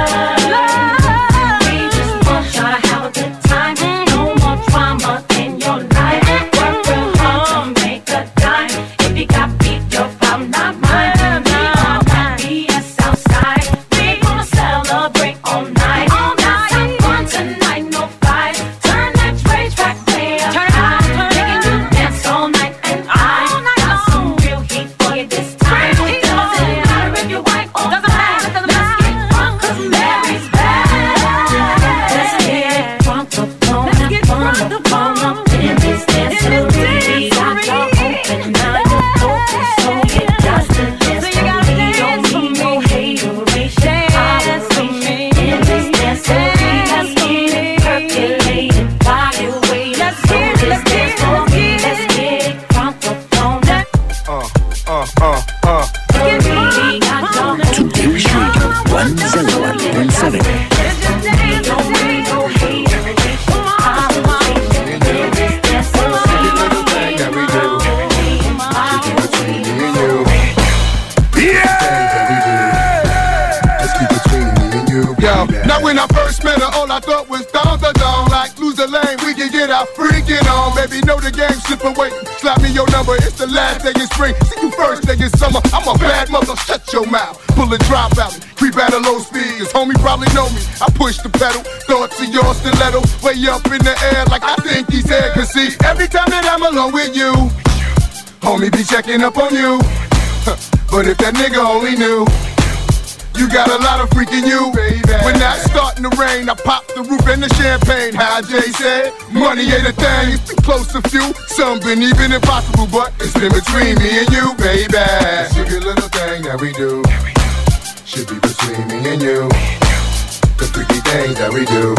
We just want y'all to have a good time. No more drama in your life. Work real hard to make a dime. If you got beat, your problem not mine. We all got B S outside. We gonna celebrate all night. All night. Have fun tonight, no fight. Turn that train track way up high. Making you dance all night, and I got some real heat for you. I freaking on, baby, know the game slipping away. Slap me your number, it's the last day in spring. See you first day in summer, I'm a bad mother, shut your mouth. Pull a drop out, creep at a low speed, cause homie probably know me. I push the pedal, thoughts of your stiletto, way up in the air like I think he's there. Cause see, every time that I'm alone with you, homie be checking up on you. But if that nigga only knew, you got a lot of freaking you, baby. When that's starting to rain, I pop the roof and the champagne. How Jay said, money ain't a thing. It's been close to few, some been even impossible, but it's been between me and you, baby. It's a good little thing that we do. Should be between me and you. The freaky things that we do.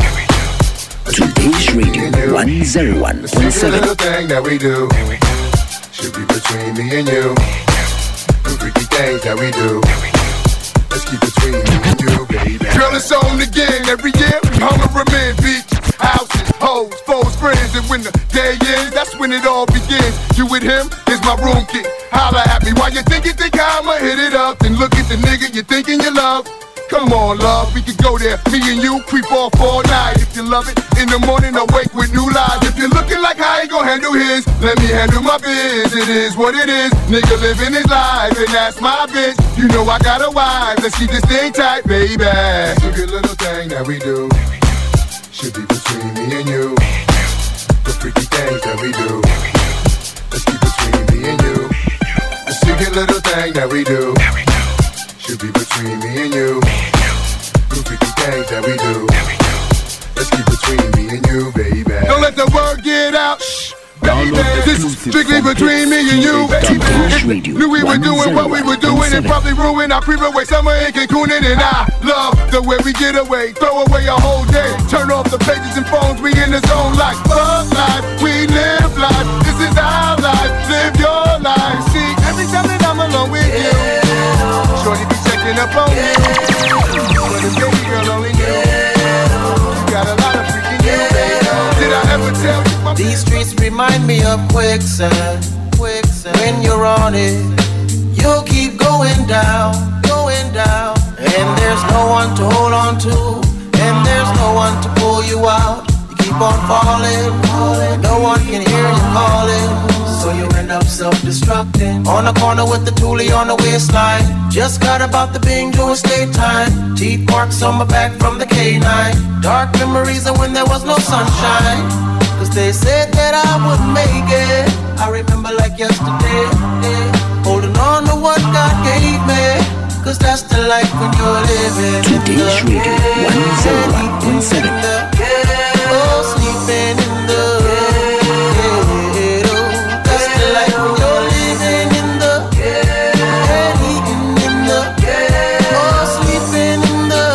Today's Radio one oh one point seven. It's a little thing that we do. Should be between me and you. The freaky things that we do. Let's keep it between me and you, baby. Girl, it's on again. Every year we hunger in beach, houses, hoes, foes, friends. And when the day ends, that's when it all begins. You with him is my room key. Holla at me while you think you think I'ma hit it up. Then look at the nigga you thinking you love. Come on, love, we could go there. Me and you creep off all night. If you love it, in the morning I wake with new lies. If you're looking like how he gon' handle his, let me handle my biz. It is what it is. Nigga living his life, and that's my bitch. You know I got a wife. Let's keep this thing tight, baby. It's a good little thing that we do. Should be between me and you. The freaky things that we do. Let's keep between me and you. The secret little thing that we do. Should be between me and you. The freaky things that we do. Let's keep between me and you, baby. Don't let the word get out. Shh, baby. This is strictly between me and you, baby. Knew we were doing what we were doing and probably ruin our pre-away summer in Cancun. And I love the way we get away. Throw away a whole day. Turn off the pages and phones. We in the zone like fuck life. We live life. This is our life. Live your life. See, every time that I'm alone with you, shorty be checking up on me. But the baby girl only knew you got a lot of freaking you, baby. Did I ever tell you? These streets remind me of quicksand. Quicksand. When you're on it, you'll keep going down, going down. And there's no one to hold on to, and there's no one to pull you out. You keep on falling, falling. No one can hear you calling, so you end up self-destructing. On the corner with the toolie on the waistline. Just got about the Bing doing state time. Teeth marks on my back from the K nine. Dark memories of when there was no sunshine. Cause they said that I wouldn't make it. I remember like yesterday, eh, holding on to what God gave me. Cause that's the life when you're living. Today's Radio one oh one point seven. Oh, sleeping in the ghetto. That's the life when you're living in the ghetto. Eating in the ghetto. Oh, sleeping in the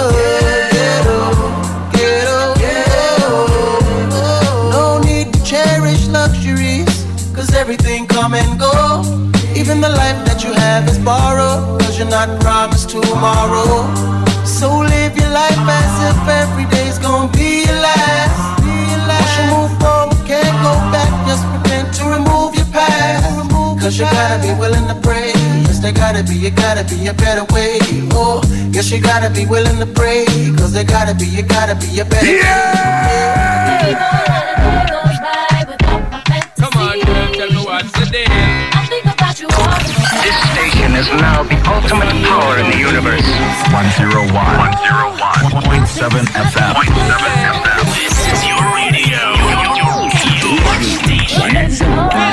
ghetto. Ghetto. No need to cherish luxuries, cause everything come and go. Even the life that you have is borrowed, cause you're not promised tomorrow. So live your life as if every day's gonna be your last. Once you move forward, can't go back. Just repent to remove your past. Cause you gotta be willing to pray. Yes, there gotta be, you gotta be a better way. Oh, yes, you gotta be willing to pray. Cause there gotta be, you gotta be a better way. Yeah! Come on, girl, tell me what's the deal. This station is now the ultimate power in the universe. one oh one point seven F M. This is your radio. Your station. I'm so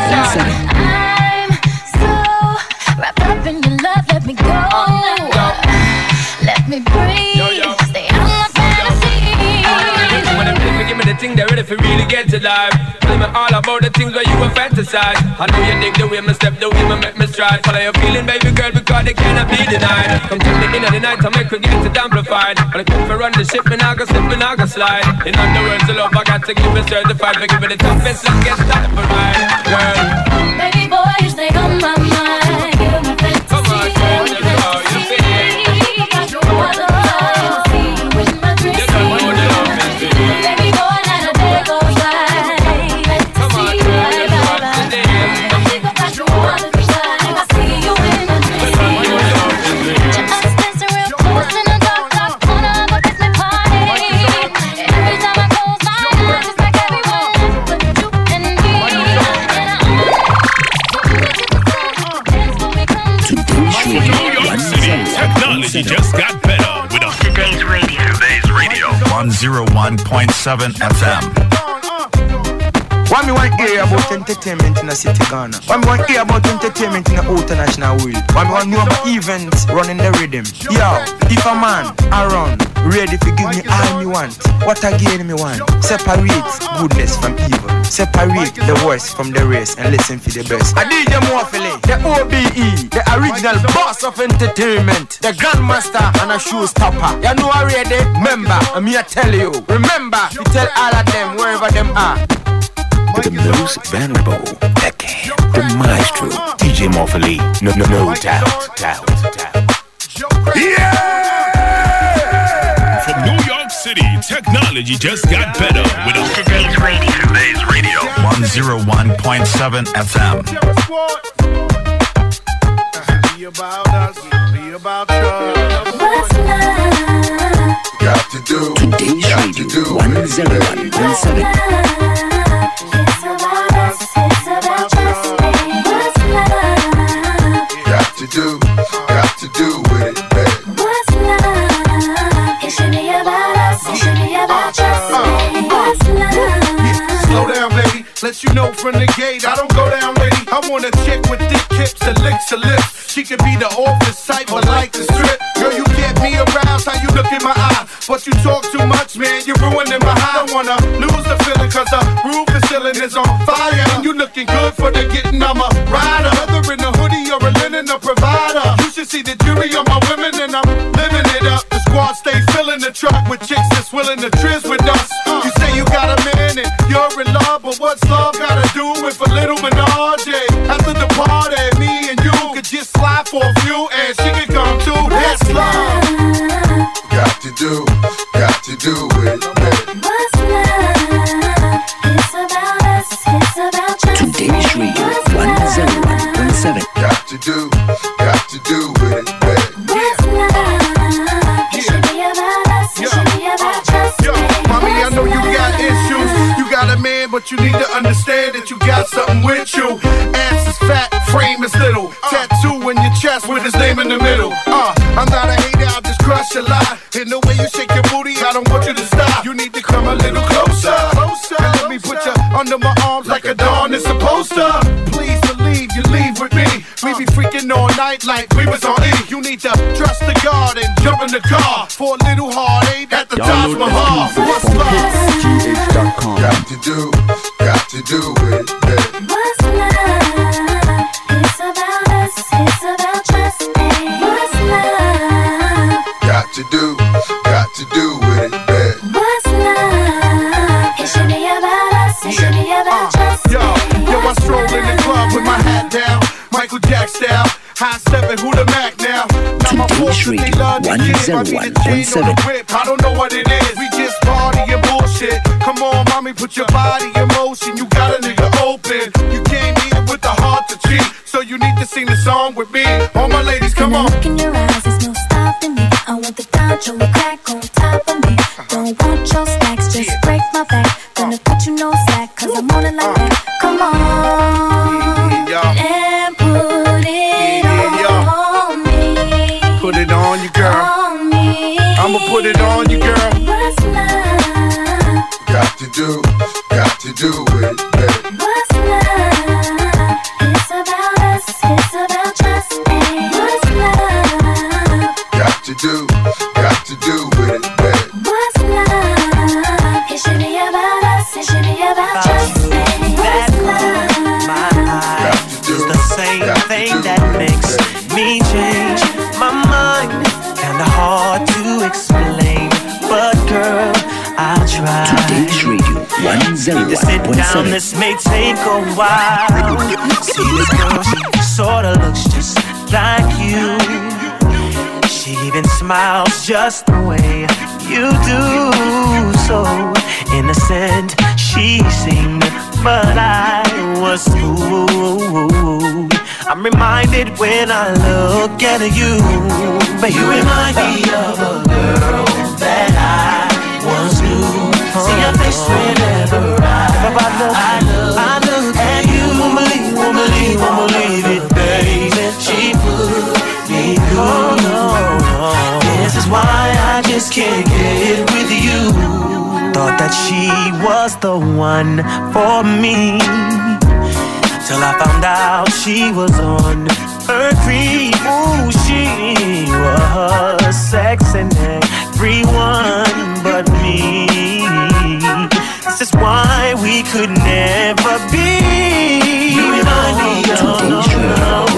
wrapped up in your love, let me go. Let me breathe. Stay on my fantasy. When them people give me the thing, they're ready for really get to life. Tell me all about the things where you were fantasize. I know you dig the way me step, the way me make me stride. Follow your feeling, baby girl, because they cannot be denied. Come to me in the night, I make her get it amplified. But I keep for run the ship, me not go slip, me not go slide. In other words, the love I got to give it certified. For give it the toughest, longest time for ride, girl. Baby boy, you stay on my mind. You're my fantasy. Come on, girl, tell me how you feel. Baby boy, not a day goes by. Come on, girl, tell me what's the deal. I think about you all the time. I see you in a dream. Just dancing real close in the dark, dark corner of a basement party. Every time I close my eyes, it's like everyone else but you. oh one point seven F M. Why me want to hear about entertainment in the city Ghana? Why me want to hear about entertainment in the international world? Why me want to know about events running the rhythm? Yo, if a man around ready to give me all me want, what again me want? Separate goodness from evil. Separate the worst from the rest and listen for the best. I D J Morphily, the O B E, the original boss of entertainment, the grandmaster and a showstopper. You know already? Remember, I'm here to tell you. Remember, you tell all of them wherever them are. The most venerable, the king, the maestro, D J Morphily, no, no, no doubt, doubt, doubt. Yeah! From New York City, technology just got better with a Today's radio. Today's radio. one oh one point seven F M. Be about us, be about you. Got to do. Today's radio, one oh one point seven. Got to do, got to do with it, baby. What's love? It should be about us. It should be about just me. What's love? Slow down, baby. Let you know from the gate, I don't go down, lady. I want a chick with thick hips and licks her lips. She could be the office type, but like the strip. Girl, you get me aroused, how you look in my eye. But you talk too much, man, you're ruining my high. I don't wanna lose the feeling, cause the roof is ceiling is on fire. And you looking good for the getting, I'm a rider. Whether in a hoodie or a linen, a provider. You should see the jury on my women, and I'm living it up. The squad stay filling the truck with chicks that's willing to trizz with us. You say you got a man and you're in love, but what's love gotta do with a little menage? After the party, me and you could just slide for a few, and she could come too. That's love. Got to do, got to do with it, baby. What's love? It's about us. It's about just Today's radio, one oh one point seven. Got to do, got to do with it, baby. What's love? It should be about us. It should be about just Yo, mommy, I know you got issues. You got a man, but you need to understand that you got something with you. Ass is fat, frame is little. Tattoo in your chest with his name in the middle. Uh, I'm not a hater, I'll just crush a lie. In the way you shake your booty, I don't want you to stop. You need to come a little closer, closer. And let me put you under my arms like a dawn is supposed to. Please believe you leave with me. We be freaking all night like we was on E. You need to trust the God and jump in the car for a little heartache at the Taj Mahal. What's love? Got to do, got to do with it, baby. What's love? It's about us. It's about just me. What's love? Got to do, got to do with it, baby. What's love? It should be about us. It should be about just Yo, me. yo, I stroll in the club with my hat down, Michael Jack style. High stepping, who the Mac now? Now my Today's radio, one oh one point seven. I don't know what it is. We just party and bullshit. Come on, mommy, put your body in motion. You got a nigga open. You came here with the heart to cheat, so you need to sing the song with me. All my ladies, come on. Look in your eyes, there's no stopping me. I want the control, the crack on top of me. Don't want your stacks, just break my back. Gonna put you no slack, cause I'm on it like that. Come on, and put it on me. Put it on you, girl. On me. I'ma put it on you, girl. What's love? Got to do, got to do with it, baby. What's love? It's about us. It's about just me. What's love? Got to do, got to do with it, baby. What's love? It should be about us. It should be about just me. What's love? My eyes is the same thing that makes me change my mind. Kinda hard to explain, but girl, I'll try. Today's radio, one oh one point seven. To sit down, this may take a while. See this girl, she sorta looks just like you. She even smiles just the way you do. So innocent she seemed, but I was fooled. I'm reminded when I look at you, but you remind me of a girl that I once knew. See your face whenever I, I look, I look at you. Won't believe, won't believe, won't believe it, baby. She put me through. This is why I just can't get with you. that she was the one for me. Till I found out she was on her creep. Ooh, she was sexing everyone but me. This is why we could never be. You and I, no, no, no.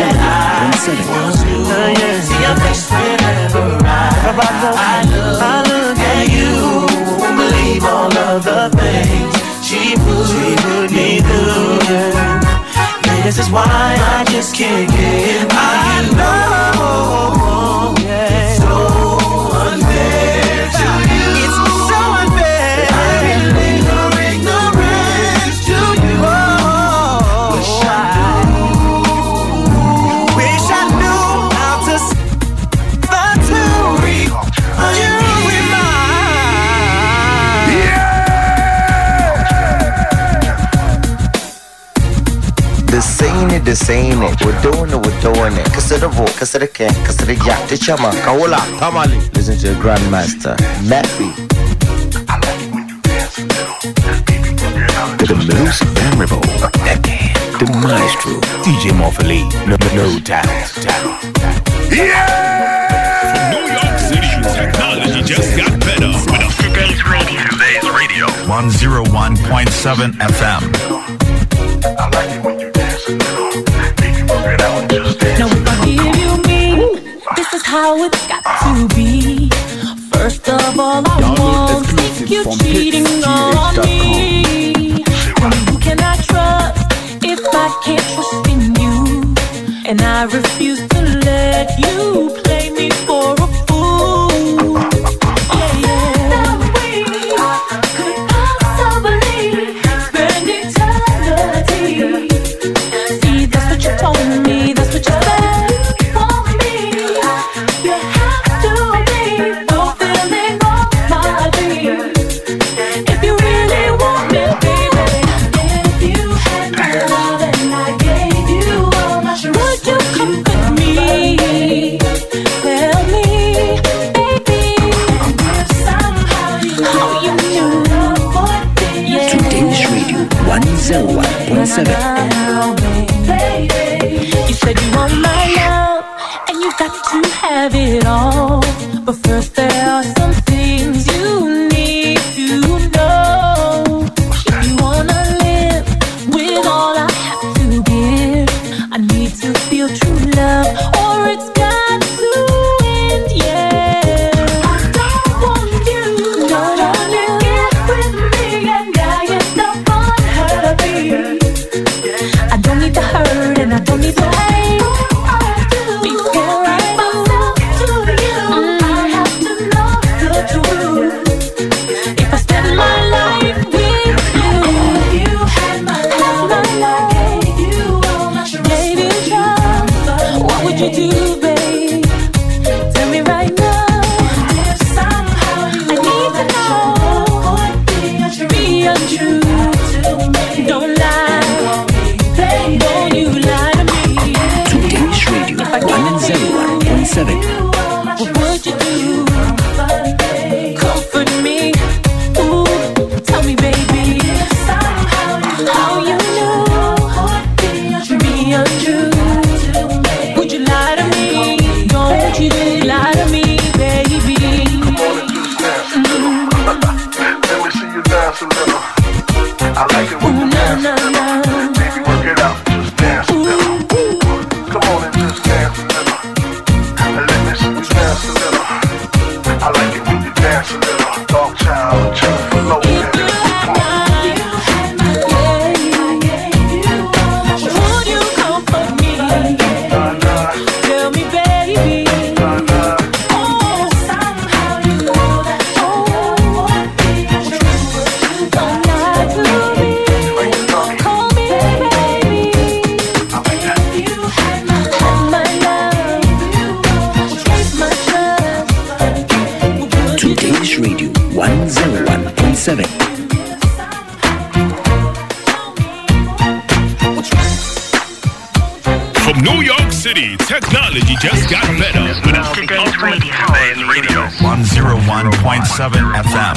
See your face whenever I, I look, I look at you. Won't believe all of the things she put me through. This is why I just can't get enough. I know, yeah. It's so unfair to you. It's so unfair. I really know ignorance to you. Oh, wish I knew. Wish I knew how to start to read you in mine. Yeah. This ain't it, this ain't it. We're doing it, we're doing it. Cause of the vote, cause of the king, cause of the yak, the chama, Kaola, Tamale. Listen to your grandmaster, Nappy. The most memorable, again, the maestro, D J Morphy, no, no doubt, doubt. Yeah! From New York City, technology just got better with today's radio. Today's radio. one oh one point seven F M. I like it when you dance a little. Make you work it out and just dance. Now if I give you me, this is how it's got to be. First of all, I won't think you cheating on me. Who can I trust if I can't trust in you? And I refuse to let you play me for a fool. Yeah, yeah. Now we could possibly spend eternity. See, that's what you told me, that's what you said for me. You have to be fulfilling all my dreams. If you really want me, baby, if you had my love and I gave you all my dreams, would you come with me? Tell me, baby, if somehow you know you knew what did. Yeah. Today's radio, one oh one point seven. You said you want my love, and you got to have it all. But first there are some things you need to know. If you wanna live with all I have to give, I need to feel true love, or it's got to end, yeah. I don't want you to only get with me and die in the unheard. I don't need the hurt and I don't need the hate. Before I give myself to you, I have to know the truth. If I spend my life with you, you had my love and I gave you all my trust, gave you trust, what would you do, babe? Tell me right now. If somehow you I need to know, be untrue to me. Don't lie. Don't you lie to me. Today's radio, one oh one point seven. What would you do? Comfort me. Ooh, tell me, baby, how you knew be untrue. Would you lie to me? Don't you lie to me, baby. Mm. Let me see you dance a little. I like it when you dance a little. Baby, work it out, just dance a little. Come on and just dance a little. Let me see you dance a little. I like it when you dance a little. Dog child, just flow. Would you comfort me? Tell me, baby. Oh, somehow you know that. Oh, don't lie to me. New York City, technology just got better. With a Today's radio. Today's radio. one oh one point seven F M.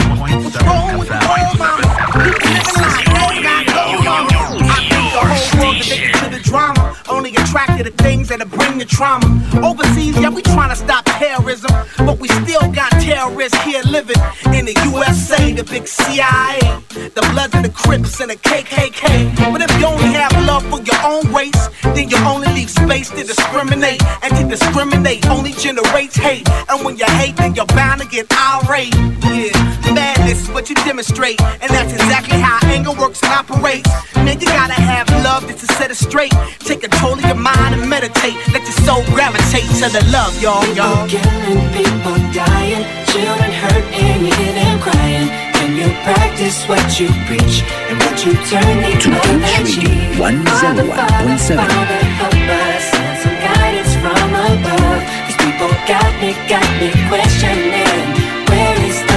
Drama, only attracted to things that'll bring the trauma. Overseas, yeah, we trying to stop terrorism, but we still got terrorists here living in the U S A, the big C I A, the Bloods and the Crips and the K K K. But if you only have love for your own race, then you only leave space to discriminate, and to discriminate only generates hate. And when you hate, then you're bound to get irate. Yeah, madness is what you demonstrate, and that's exactly how anger works and operates. Man, you gotta have love just to set it straight. Take control of your mind and meditate. Let your soul gravitate to the love, y'all, y'all. People killing, people dying, children hurt and you hear them crying. When you practice what you preach and what you turn the other cheek. one oh one point seven. Father, help us and some guidance from above. These people got me, got me questioning. Where is the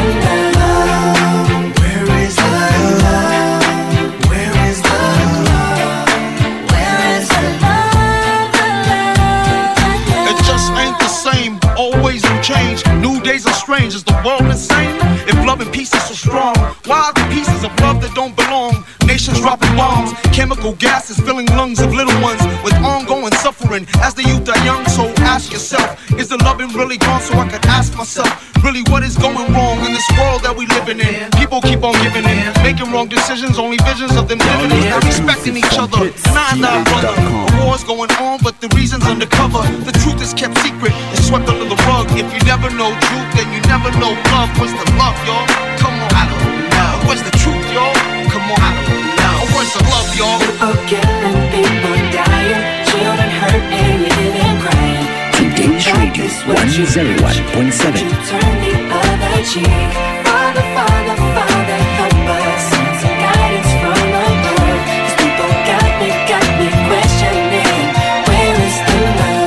love? Where is the love? Where is the love? Where is the love? The love? It just ain't the same. Always new change. New days are strange. Is the world insane? If love and peace is so strong, why are the pieces of love that don't belong? Nations dropping bombs, chemical gases filling lungs of little ones with ongoing suffering as the youth are young. So ask yourself, is the loving really gone? So I could ask myself, really what is going wrong in this world that we living in? People keep on giving in, making wrong decisions, only visions of them living in, not respecting each other, not our brother. A war's going on, but the reason's undercover. The truth is kept secret, it's swept under the rug. If you never know truth, then you never know love. What's the love, y'all? Come on, I don't know. What's the truth, y'all? Come on, I don't know. What's the love, y'all? People killing, people dying, children hurt and you hear them crying. Today's radio, one oh one point seven. You turn the other cheek. Father, Father, Father, help us and some guidance from above. These people got me, got me questioning. Where is the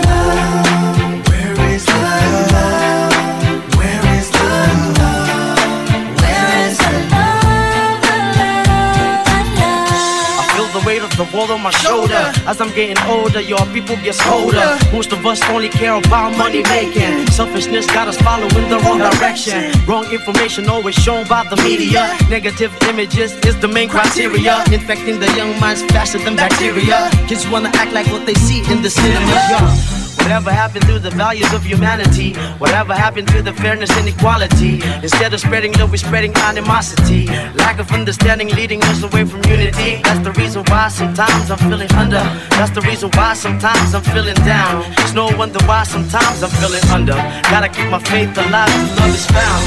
love? Where is the love? Where is the love? Where is the love? The love, the love. I feel the weight of the world on my shoulder. As I'm getting older, your people gets colder. Most of us only care about money making. Selfishness got us following the wrong direction. Wrong information always shown by the media. Negative images is the main criteria, infecting the young minds faster than bacteria. Kids wanna act like what they see in the cinema. Yeah. Whatever happened to the values of humanity? Whatever happened to the fairness and equality? Instead of spreading love, we're spreading animosity. Lack of understanding leading us away from unity. That's the reason why sometimes I'm feeling under. That's the reason why sometimes I'm feeling down. It's no wonder why sometimes I'm feeling under. Gotta keep my faith alive till love is found.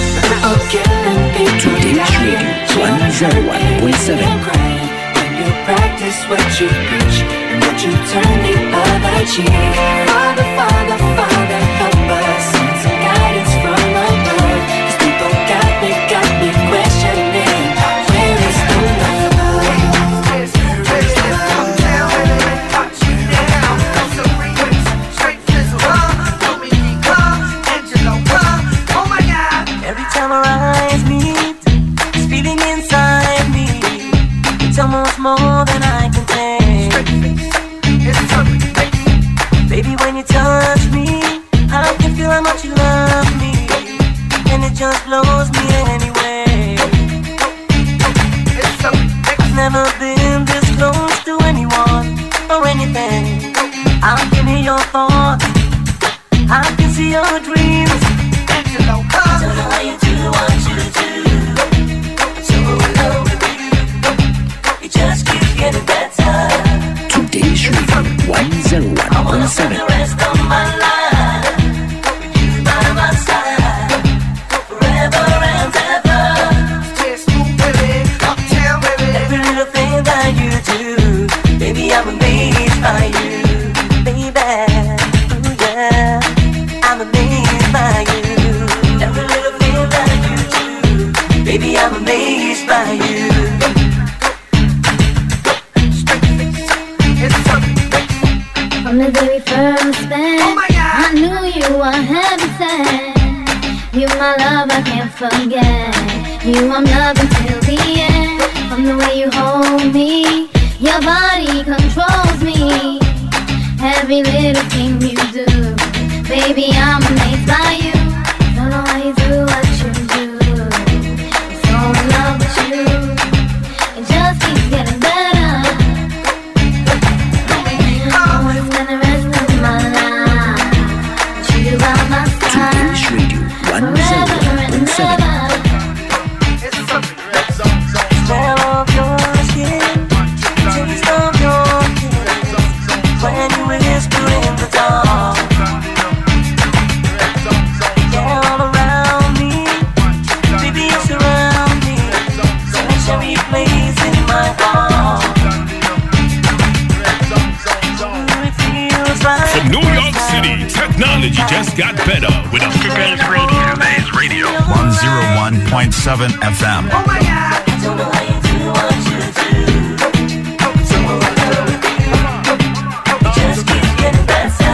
Today's radio, one oh one point seven. When you practice what you preach and what you turn the other cheek. Father, Father, Father, help us and some guidance from above. These people got me, got me questioning. Where is the love? Where is the love? Touch you down, so remix, straight fizzle up. Dominica, Angelo, oh my God. Every time our eyes meet, this feeling inside me, it's almost more than I can take. Baby, when you touch me, I can feel how much you love me, and it just blows me anyway. I've never been this close to anyone or anything. I can hear your thoughts, I can see your dreams. Don't know how you do what you do. I'm so in love with you. It just keeps getting better. Today's radio, one oh one point seven. The rest of my life with you by my side, forever and ever. Stay smooth, baby. Uptown, baby. Every little thing that you do, baby, I'm amazed by you, baby. Ooh yeah, I'm amazed by you. Every little thing that you do, baby, I'm amazed by you. From the very first band, oh I knew you were heaven sent. You my love I can't forget. You I'm loving till the end. From the way you hold me, your body controls me, and every little thing you do. Baby, I'm amazed by you. Don't know why you do what you do. I'm so in love with you. It just keeps getting better. I wanna spend the rest of my life with you by my side. Today's Radio one oh one point seven. Smell of your skin, taste of your kiss, when you whisper in the dark. You're all around me, baby, you surround me, such every place in my heart. It feels like From New York City, technology just got better with a Today's Radio. Today's Radio. one oh one point seven F M. oh my God. I don't know how you do what you do. It just keeps getting better.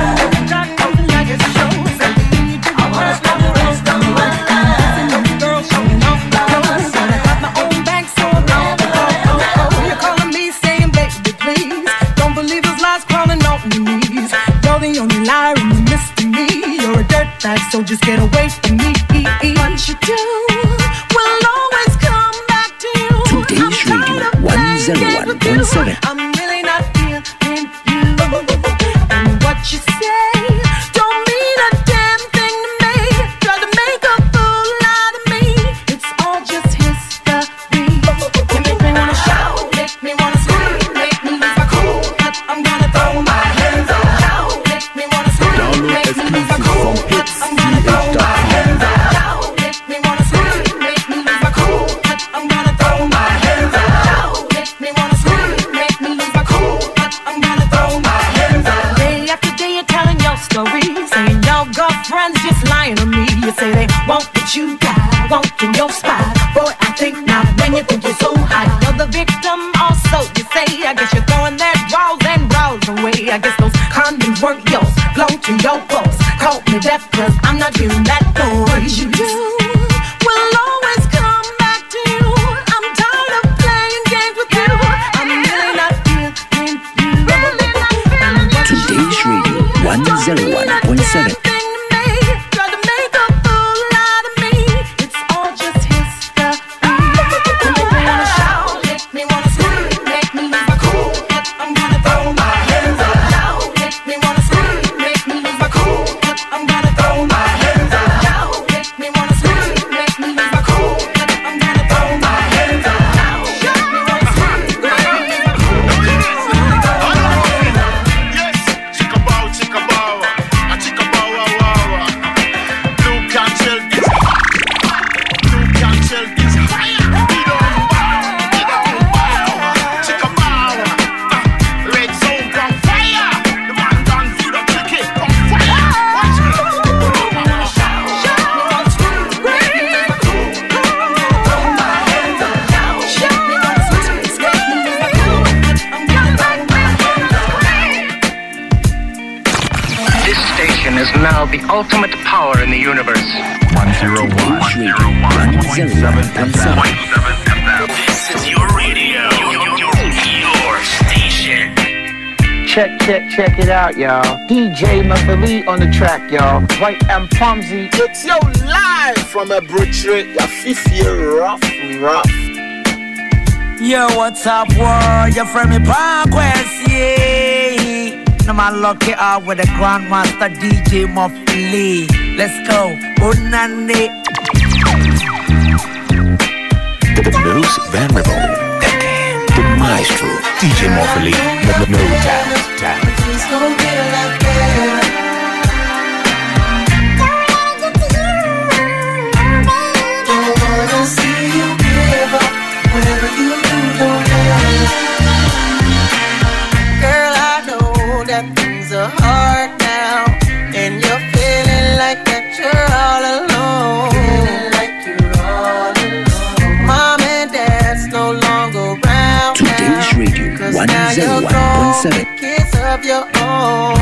I wanna spend the rest of my life. I got my own bank, so I'm not the oh, you're calling me saying, baby, please. Don't believe those lies crawling on your knees. You're the only liar in the midst of me. You're a dirtbag, so just get away from me. What you do will always come back to you. Today's Radio one oh one point seven. I'm really not feeling you. And what you say don't mean a damn thing to me. Try to make a fool out of me. It's all just history. You make me wanna shout, make me wanna scream, make me lose my cool. But I'm gonna throw my hands up. Shout, make me wanna scream, make me lose my cool. But I'm gonna throw my hands up. Shout, make me wanna scream, make me lose my cool. But I'm gonna throw my hands up. Shout, make me wanna scream, make me lose my cool. But I'm gonna throw my hands up. Day after day you're telling your story, saying your girlfriend's just lying to me. You say they won't let you die, won't in your spot. Boy, I think not when you think you're so high. You're the victim also, you say. I guess you're throwing their draws and bras away. I guess those condoms weren't yours, blown to your balls. Call me deaf cause I'm not hearing that noise. What you do will always come back to you. I'm tired of playing games with you. I'm really not feeling you. Really not feeling what you do. Today's Radio one oh one point seven. Try to make a fool out of me. It's all just history. You make me wanna shout, make me wanna scream, make me lose my cool. But I'm gonna throw my hands up. Shout, make me wanna scream, make me lose my cool. But I'm gonna throw my hands up. Shout, make me wanna scream, make me lose my cool. But I'm gonna throw my hands up. Shout, make me wanna scream, make me lose my cool. Yes, chicka bow, chicka bow, a chicka bow, wow, wow. You can't tell this. You can't tell this. Fire. We don't bow, we don't bow. Chicka bow, uh, red zone on fire. The man done do the cricket on fire. Watch me. Shout, shout, me wanna scream, make me lose my cool. I'm gonna throw my hands up. Shout, shout, me wanna scream, make me lose my cool. I'm gonna throw my hands up. This station is now the ultimate power in the universe. one oh one point seven F M. This is your radio, your, your, your station. Check, check, check it out, y'all. D J Muffley on the track, y'all. White and Pomsy. It's your live from a butchery. Your fifty rough, rough. Yo, what's up, world? You're from me, Parkwest, yeah. No man lucky out with the Grandmaster D J Muffley. Let's go. Unande. The, the most venerable, again, the maestro, D J Muffley. No, no, no doubt, doubt. It's gonna get a lot better. Don't wanna see you give up. Whatever you do, don't matter. Girl, I know that things are hard now, and you're feeling like that you're all alone. Feeling like you're all alone. Mom and Dad's no longer around. Today's Radio one oh one point seven. Kids of your own.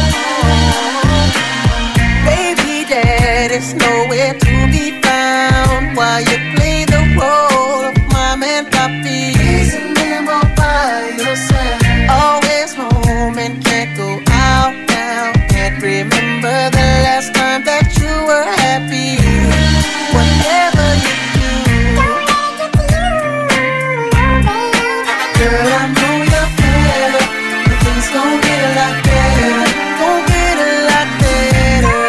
Baby dad is nowhere to be found while you play the role of mom and papi. Raising them all by yourself. Always home and can't go out Girl, I know you're better, but things gon' get a lot better. Gon' get a lot better.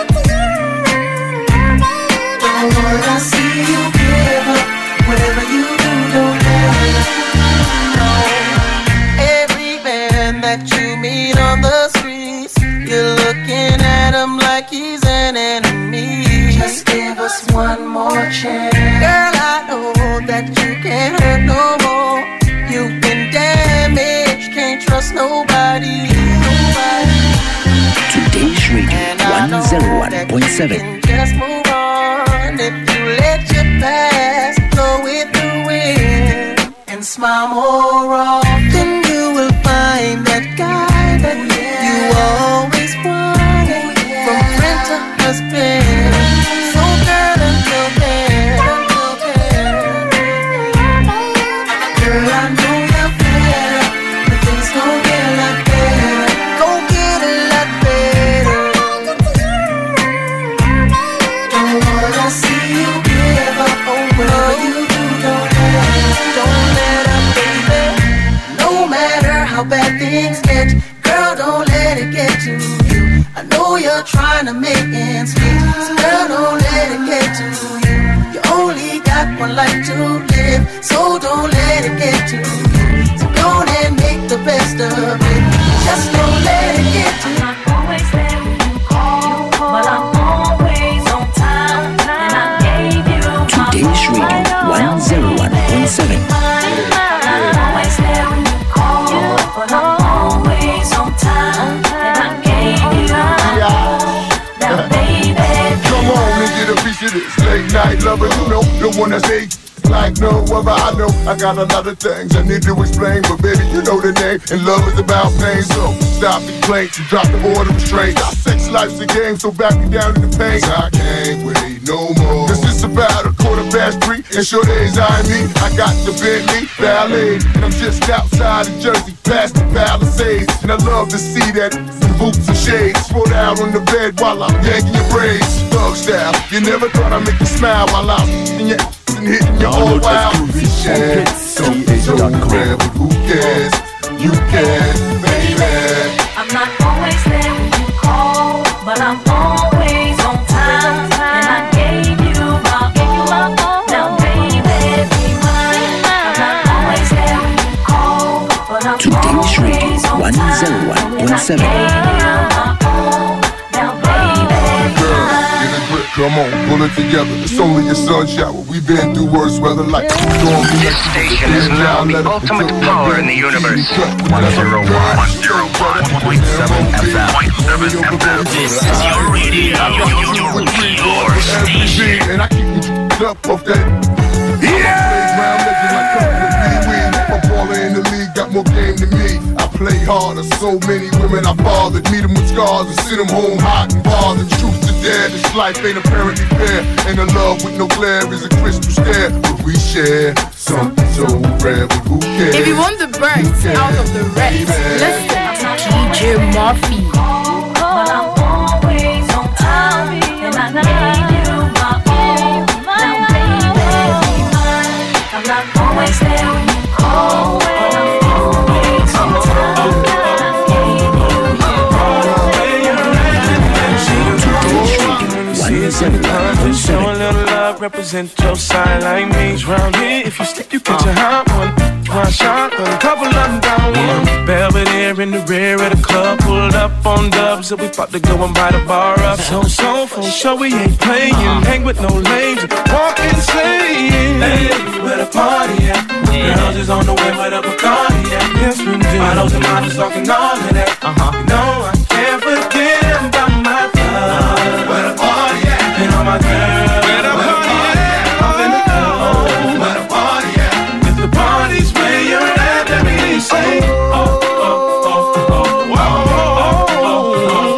Don't wanna see you give up. Whatever you do, don't let it go. Every man that you meet on the streets, you're looking at him like he's an enemy. Just give us one more chance. Girl, I know that you can't hurt no more. You've been damaged, can't trust nobody. Nobody. Today's Radio one oh one point seven. Just move on if you let your past blow with the wind and smile more often. You will find that guy that oh, yeah. you always wanted, oh, yeah. from friend to husband. So girl, until then, until then, girl, I know you're better, but things gon' get a lot better. Gon' get a lot better. Don't wanna see you give up. Oh, whatever you do, don't let up. Don't let up, baby. No matter how bad things get, girl, don't let it get to you. I know you're trying to make ends meet, so girl, don't let it get to you. You only got one life to live, so don't let it get to you. So go and make the best of it. Just don't let it get to you. I'm not always there when you call, but I'm always on time, and I gave you my Today's Radio one oh one point seven. I'm not always there when you call, but I'm always on time, and I gave you my now, baby. Come on and get a piece of this late night lover. You know, the one that's eight like no other. I know I got a lot of things I need to explain, but baby, you know the name, and love is about pain. So stop the complaints and drop the order of restraint. Our sex life's a game, so back me down in the pain. I can't wait no more. This is about a quarter past three, and sure days I me. I got the Bentley Ballet, and I'm just outside of Jersey, past the Palisades. And I love to see that some boots and shades spread out on the bed while I'm yanking your braids. Thug style, you never thought I'd make you smile while I'm in your and hitting you all wild. We share something so rare, but who cares? You care, baby. I'm not always there when you call, but I'm always on time, and I gave you my all. Now, baby, be mine. I'm not always there when you call, but I'm Today's Radio one oh one point seven. Come on, pull it together. It's only a sun shower. We've been through worse weather like storm. This station is now the ultimate power in the universe. one oh one point seven F M. This is your radio, your, your station. And I keep you up off that. Yeah! My baller in the league got more game than me. I play harder. So many women I bothered. Meet them with scars and send them home hot and bothered. Truth to dare, this life ain't apparently fair. And the love with no glare is a crystal stare. But we share something so rare. But who cares? If you want the best out of the rest, listen to D J Murphy. But I'm always on time, and I gave you my all. Now, baby, be mine. I'm not always there when you call, but I'm always on time, and I gave you my all. Show a little love, represent your side like me. Round here, if you slip, you catch a hot one. One shot, a couple of them down one. Belvedere in the rear of the club, pulled up on dubs, so we about to go and buy the bar up. So, so, for sure we ain't playing, hang with no lames, walk insane. Hey, where the party at? Girls is on the way with a Bacardi at. Yes, we do. Models and models talking all of that. Uh-huh. You know I can't forget about my love. Where the party at? And all my girls. Where the party at? I'm in the know. Where the party at? If the party's where you're at, let me say, oh, oh, oh, oh, oh, oh, oh,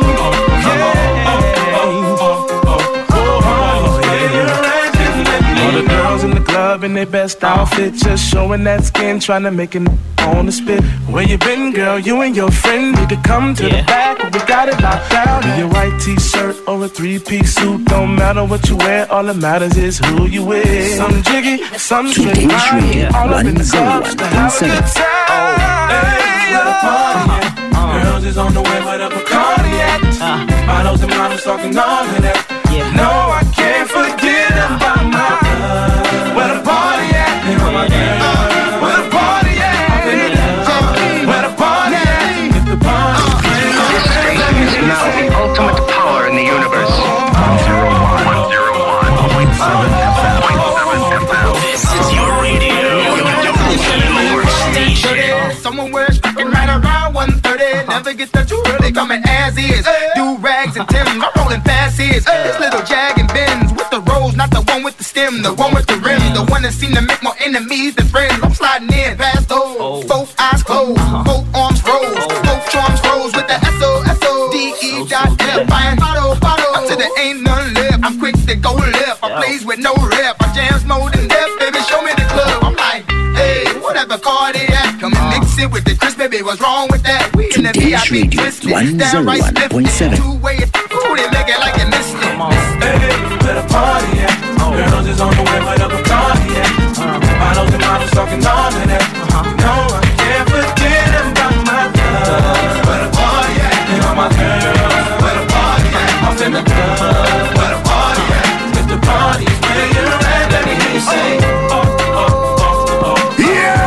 all the girls in the club in their best outfit, just showing that skin, trying to make it on the spit. Where you been, girl? You and your friend need to come to yeah. the back. We got it locked down. In your white t-shirt or a three-piece suit, don't matter what you wear. All that matters is who you with. Some jiggy, some straight line. All up in the clubs to have a good time. Oh, hey, you're the party. Uh-huh. Girls is on the way, but up a cardiac. Uh. Models and models talking all of that. Yeah. No, I can't forget about my love. Where the party at? Uh, where the party at? Uh, where the party at? If the party uh, This station is now the ultimate power in the universe. one oh one point seven F M. This is your radio. Your station. Someone wears fucking right around one thirty. Never get that you really coming as is. Do rags and Timbs, I'm rolling fast is. This little Jag and Benz with the rose, not the one with the stem, the one with the rim, the one that seem to make more enemies than friends. I'm sliding in past those, both eyes closed, both arms rose, both charms rose with the S O S O D E dot F. Buying bottle, bottle until there ain't none left. I'm quick to go left. I plays with no rep. I jams more than death, baby. Show me the club. I'm like, hey, whatever car they at, come and mix it with the Chris, baby. What's wrong with that? We in the V I P twist, one oh one point seven. Two way, ooh, they make it like it missed it. Hey, where the party at? Girls is on the way, but up a cardiac. Models and models talking all of that. No, I can't forget about my love. Where the party at? And all my girls. Where the party at? I'm in the club. Where the party at? If the party's where you're at, let me hear you say, oh, oh, oh, oh. Yeah!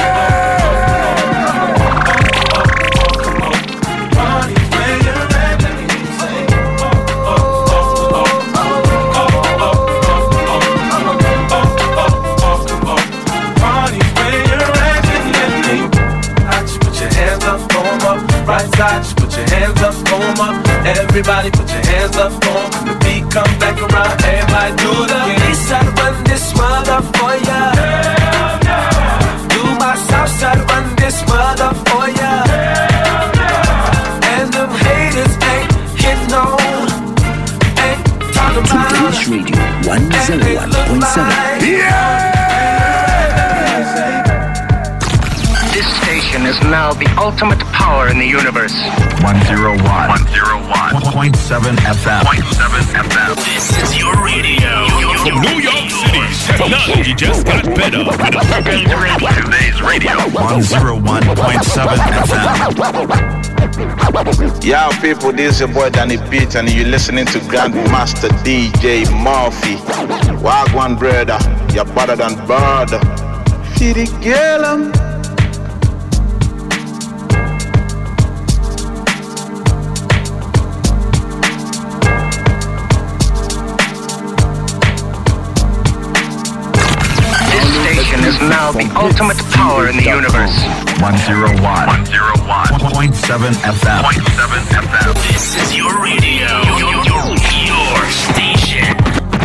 Right side, just put your hands up, boom up. Everybody put your hands up, boom. The beat come back around, everybody do the east side run this mother for ya. Hell yeah. Do my south side run this mother for ya. Hell yeah. And them haters ain't hitting on, ain't talking about. Today's radio one oh one point seven. Yeah! This station is now the ultimate power in the universe. one oh one point seven F M. This is your radio. From New York City, technology just got better. Today's radio. one oh one point seven F M. Yo, people, this is your boy Danny Beat, and you're listening to Grandmaster D J Murphy. Wagwan brother, you're better than bird. Feed it, girl, um. Is now the ultimate power in the universe. one oh one point seven F M. This is your radio. Your, your, your station.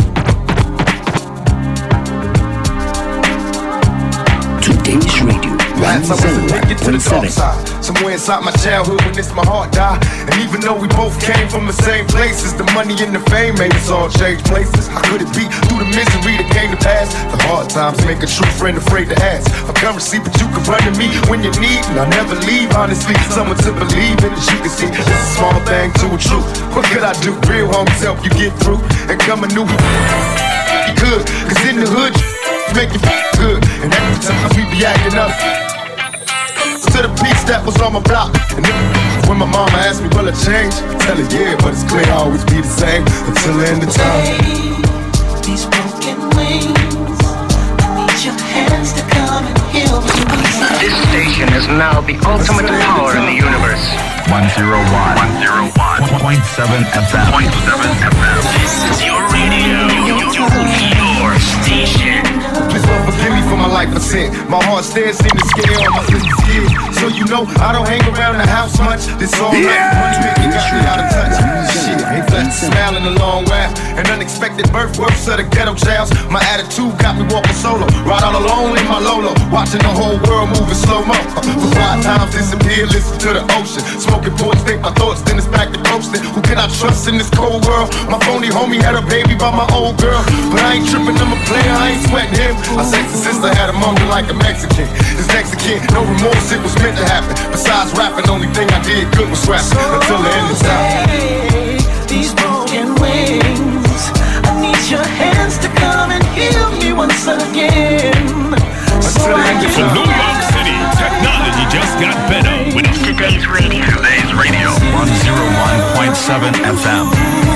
Today's radio one oh one point seven. Somewhere inside my childhood when it's my heart died. And even though we both came from the same places, the money and the fame made us all change places. How could it be through the misery that came to pass? The hard times make a true friend afraid to ask. I'm currency, but you can run to me when you need, and I'll never leave, honestly. Someone to believe in, as you can see, it's a small thing to a truth. What could I do? Real homies help you get through. And come a new you could, cause in the hood, make you feel good. And every time we be acting up to the piece that was on my block. And then, when my mama asked me, will I change? I tell her, yeah, but it's clear I'll always be the same until the end of time. These broken wings, I need your hands to come and heal me. This station is now the ultimate power in the universe. one oh one point seven F M. This is your radio. Your, your station. Please Lord forgive me for my life I sin. My heart stands seem to scare all my sisters here. So you know I don't hang around the house much. This all night money making got me out of touch. Shit, ain't flat smiling a long while. An unexpected birth, works of the ghetto childs. My attitude got me walking solo. Ride all alone in my Lolo, watching the whole world moving slow-mo. For five times disappear, listen to the ocean. Smoking points, think my thoughts, then it's back to coasting. Who can I trust in this cold world? My phony homie had a baby by my old girl. But I ain't tripping, I'm a player, I ain't sweating him. My sexy sister had a moment like a Mexican. This Mexican, no remorse, it was meant to happen. Besides rapping, only thing I did good was rap until the end of time. These broken wings, I need your hands to come and heal me once again. So I can From New York City, technology just got better with today's radio. Today's radio. one oh one point seven F M.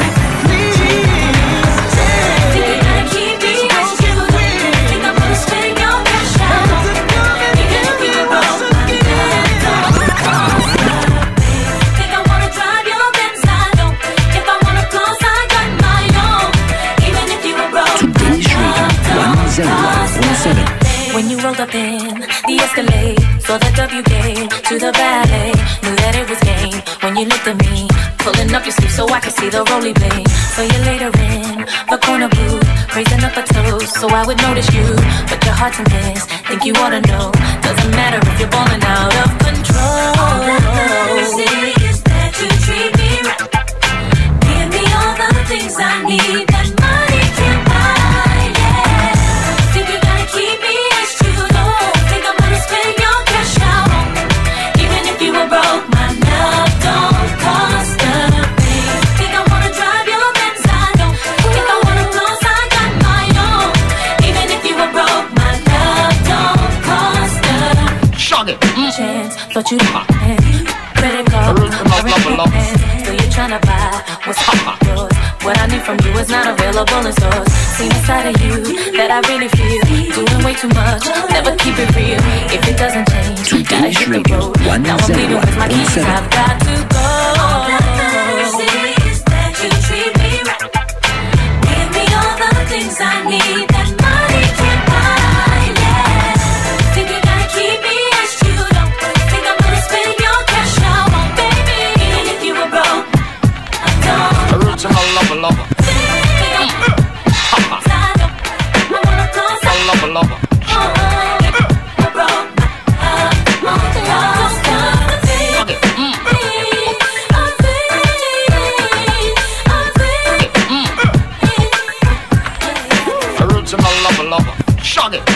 When you rolled up in the Escalade, saw the W game to the ballet, knew that it was game when you looked at me, pulling up your sleeve so I could see the roly blade. So you later in the corner booth, raising up a toast so I would notice you, but you're hard to miss, think you ought to know, doesn't matter if you're balling out of control. All that matters is that you treat me right, give me all the things I need that money can't buy. Chance, thought you'd credit card, so you're trying to buy what's yours. What I need from you is not available in stores. See the side of you that I really feel, doing way too much, never keep it real. If it doesn't change, gotta hit the road. Now I'm leaving with my keys, I've got to go. All that matters is that you treat me right, give me all the things I need that money can't buy. Yeah, think you gotta keep me. Original lover, lover. Lover, lover. Original lover, lover. Shug it.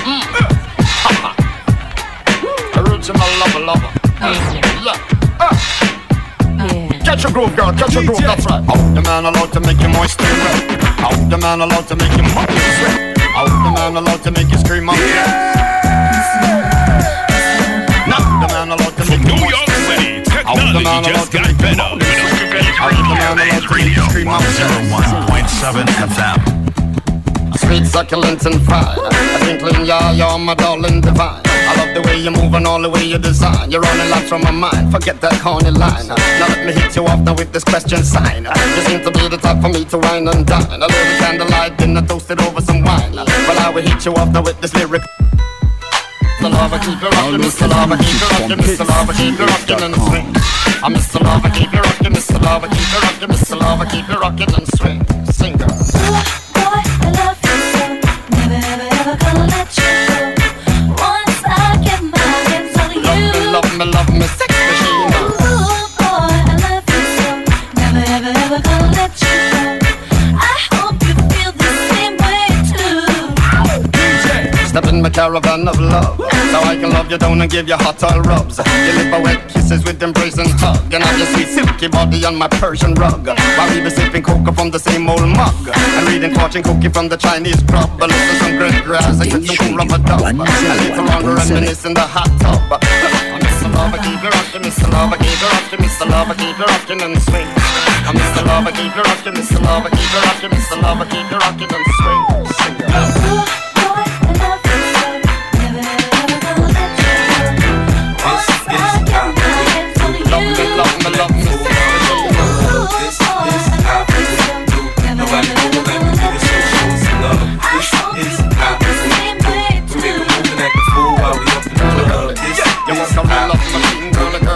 Original lover, lover. Catch your groove, girl, catch your groove, that's right. How the man allowed to make you moist and wet? How the man allowed to make you mop and sweat? How the man allowed to make you scream out? Yeah! Now the man allowed to make you New York City, technology just got better. How the man allowed to make you scream out? one oh one point seven F M. Sweet, succulent, and fried. A twinkling, yeah, you're my darling divine. I love the way you move and all the way you design. You're running lights from my mind, forget that corny line. Now let me hit you off now with this question sign. You seem to be the type for me to wine and dine. A little candlelight dinner toasted over some wine. Well, I will hit you off now with this lyric. Mister Lover, keep you rockin', Mister Lover, keep you rockin', Mister Lover, keep you rockin' and swing. I'm Mister Lover, keep you rockin', Mister Lover, keep you rockin', Mister Lover, keep you rockin' and swing. Sing, girl. Boy, I love you so, never, ever, ever gonna let you go. Once I get my hands on you, love me, love me, love me, sex machine. Ooh, boy, I love you so, never, ever, ever gonna let you go. I hope you feel the same way too. D J, step in my caravan of love, so I can love you down and give you hot oil rubs. You live a wet kisses with embrace and hug, and have your sweet silky body on my Persian rug, while we be sipping cocoa from the same old mug, and reading fortune cookie from the Chinese club. But listen some great grass and get some cool rubber dub, a little longer reminisce in the hot tub. Mister Lover, keep you rockin', Mister Lover, keep you rockin', Mister Lover, keep you rockin' and swing. Mister Lover, keep you rockin', Mister Lover, keep you rockin', Mister Lover, keep you rockin' and swing. Sing it. Love me, love me, love me. This is how we do. Nobody will let me do this. Love. This is how we do. We make a move and act a fool while we up in the club. This is how we do.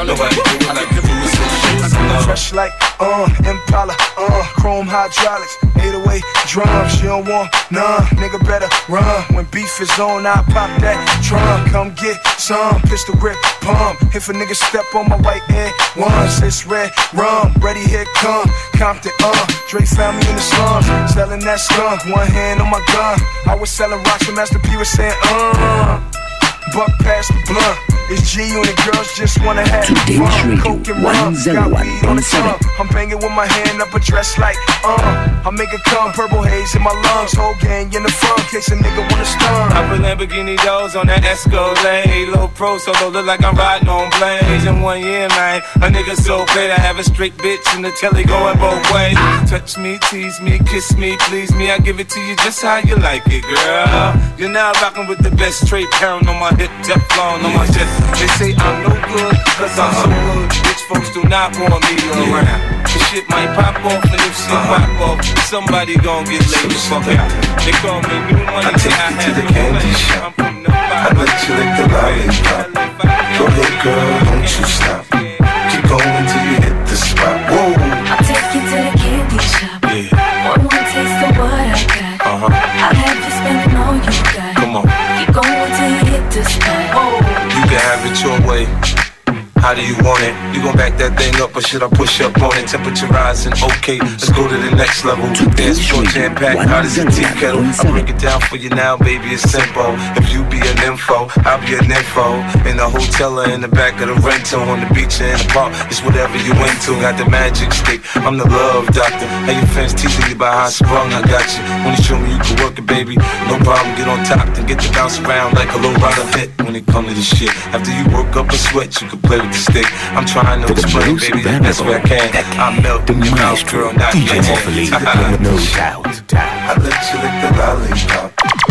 Nobody do it like you do it, so show some love. Fresh like, uh, Impala, uh, chrome hydraulics, eight oh eight drums. She don't want none, nigga better run. When beef is on, I pop that drum. Come get some, pistol grip, pump. If a nigga step on my white air once, it's red rum, ready, here come Compton, uh, Dre found me in the slums, selling that skunk, one hand on my gun. I was selling rocks when Master P was saying, uh, buck past the blunt. It's G and the girls just wanna have fun. Coke and rum, got weed on the tongue. I'm banging with my hand up a dress like, uh, I make it come, purple haze in my lungs. Whole gang in the front, case a nigga wanna stun. I put Lamborghini doors on that Escalade. Low pro solo, look like I'm riding on blades. In one year, man, a nigga so great. I have a straight bitch in the telly going both ways. Touch me, tease me, kiss me, please me. I give it to you just how you like it, girl. You're now rocking with the best, straight pound on my hip, Teflon on my chest. They say I'm no good, cause I'm so good. Rich folks do not want me around. The shit might pop off, and if shit pop off, somebody gon' get laid the fuck out. They call me new money, I take you to the candy shop. I let you lick the lollipop. Go ahead, girl, don't you stop. Keep going till you hit the spot. Whoa. I'll take you to the candy shop. Yeah. One more taste of what I got. Uh-huh. I'll have you spending all you got. Come on. Keep going till you hit the spot. Whoa. You can have it your way. How do you want it? You gon' back that thing up or should I push up on it? Temperature rising, okay, let's go to the next level. Dance floor jam packed, hot as a tea kettle. I break it down for you now, baby, it's simple. If you be an info, I'll be an info. In the hotel or in the back of the rental, on the beach or in the park, it's whatever you into. Got the magic stick, I'm the love doctor. Hey, your fans teasing you about how I sprung, I got you. When you show me you can work it, baby, no problem, get on top, then get to bounce around like a low rider hit. When it come to this shit, after you work up a sweat, you can play with the stick. I'm trying to explain, baby, the best way I can. I melt in your mouth, girl, not D J Morphily, no doubt. I let you lick the lollipop.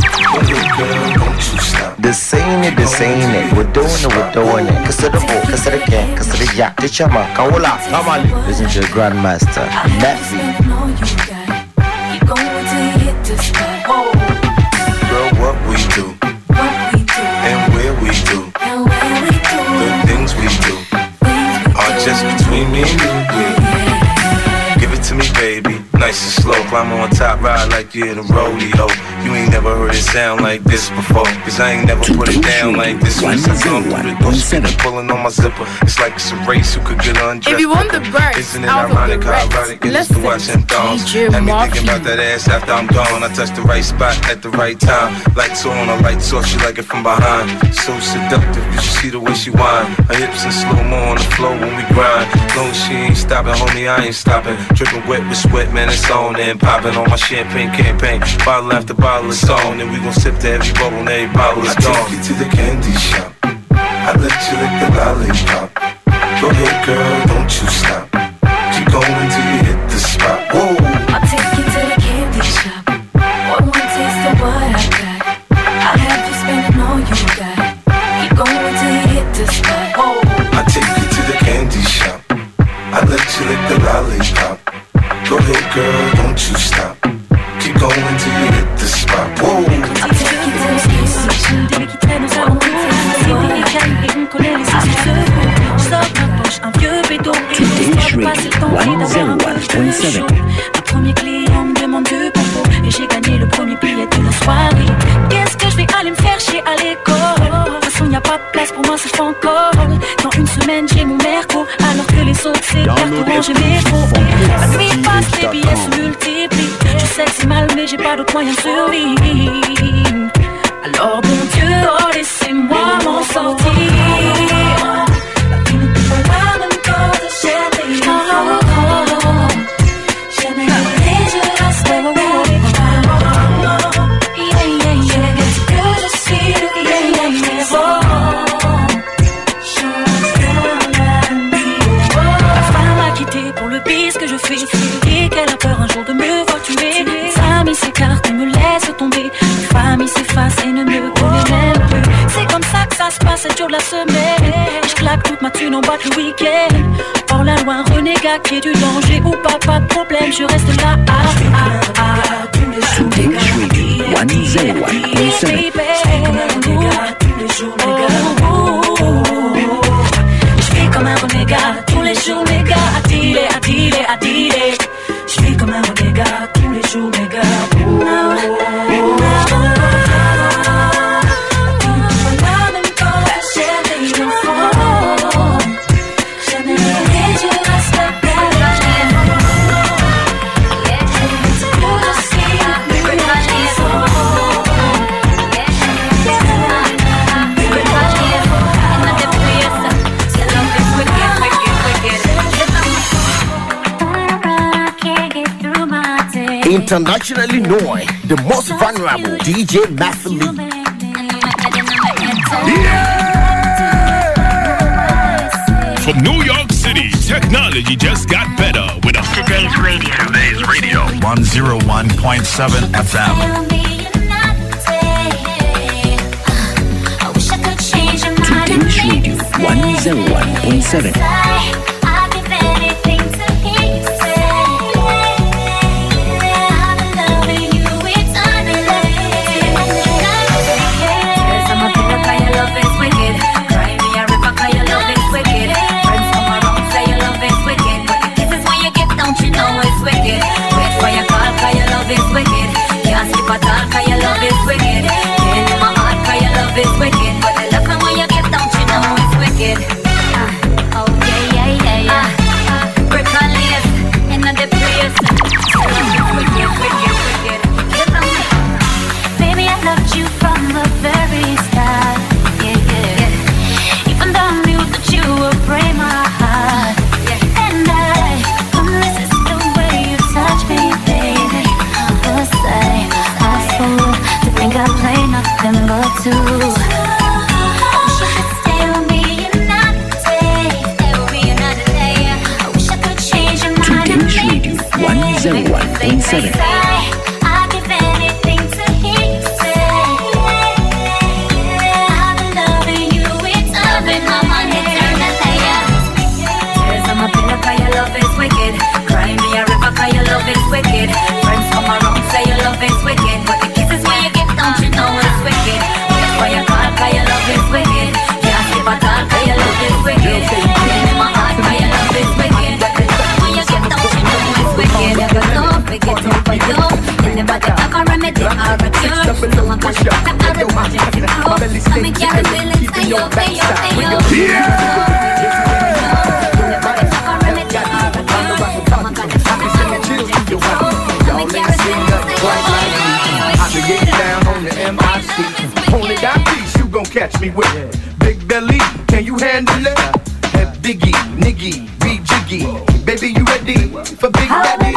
Girl, don't you stop. This ain't it, this ain't it. We're doing it, we're doing it. Cause of the boat, cause of the gang, cause of the yak, the chama, kawola, kamali. Listen to the grandmaster, that beat. Keep going till you hit the spot. Girl, what we do, and where we do, the things we do are just between me and you, yeah. Give it to me, baby, nice and slow. Climb on top, ride like you're in a rodeo. You ain't never heard it sound like this before, cause I ain't never put it down like this. Once I come through the door, speaker pulling on my zipper. It's like it's a race who could get undressed. If you want the burst Isn't it out ironic of the how rest, ironic it is listen to watch him thongs? D J Had me Morphily. thinking about that ass after I'm gone. I touch the right spot at the right time. Lights on, a lights off, she like it from behind. So seductive, you should see the way she whine. Her hips in slow-mo on the floor when we grind. Long as she ain't stopping, homie, I ain't stopping. Dripping wet with sweat, man, it's on and popping on my champagne campaign. Bottle after bottle is on, and we gon' sip to every bubble and every bottle is gone. I take you to the candy shop. I let you lick the lollipop. Go ahead, girl, don't you stop. Keep going till you hit the spot. Whoa. I'll take you to the candy shop. One more taste of what I got. I'll have you spending all you got. Keep going till you hit the spot. I take you to the candy shop. I let you lick the lollipop. Go ahead, girl, don't you stop. Keep going till you hit the spot. Whoa. I'll take you to the candy shop. Des mecs qui traînent aux alentours. C'est délicat et on connaît les sens secours. Je sors de ma poche un vieux bédo. Et je dois passer le temps et d'avoir un peu de chaud. Le premier client me demande du compo. Et j'ai gagné le premier billet de la soirée. Qu'est-ce que je vais aller me faire chier à l'école? De toute façon y'a pas de place pour moi si je t'en colle. Dans une semaine j'ai mon merco. Alors que les autres c'est carton rangé métro. La nuit passe, les billets se multiplient. Je sais que c'est mal mais j'ai pas d'autre moyen de survivre. Alors bon Dieu, oh laissez-moi m'en sortir. La vie ne peut pas la même cause, chérie. Oh, oh, oh. Jamais et je resterai avec toi. Yeah, yeah, yeah. Est-ce que je suis le yeah, yeah, yeah. Oh, ma femme m'a quitté pour le bis que je fais. Elle dit qu'elle a peur un jour de me voir tuer. Mes amis s'écartent et me laissent tomber. Ma famille s'efface et ne me connaît même plus. C'est comme ça que ça se passe, sept jours de la semaine. Je claque toute ma thune en boîte le week-end. Hors la loi, un renégat qui est du danger ou pas, pas de problème, je reste là. Ah, ah, ah, tous les jours, les gars. Yeah, baby. Comme un renégat tous les jours, les gars. Je fais comme un renégat. les choux méga, attiré, attiré, attiré. J'suis comme un oméga, tous les choux méga. Internationally known, the most vulnerable D J Matthew Lee. Yeah! From New York City, technology just got better with a Today's Radio. Today's Radio. one oh one point seven F M. Today's Radio one oh one point seven. Catch me with it. Big belly, can you handle it? Have Biggie, Niggy, be jiggy. Baby, you ready for Big Daddy?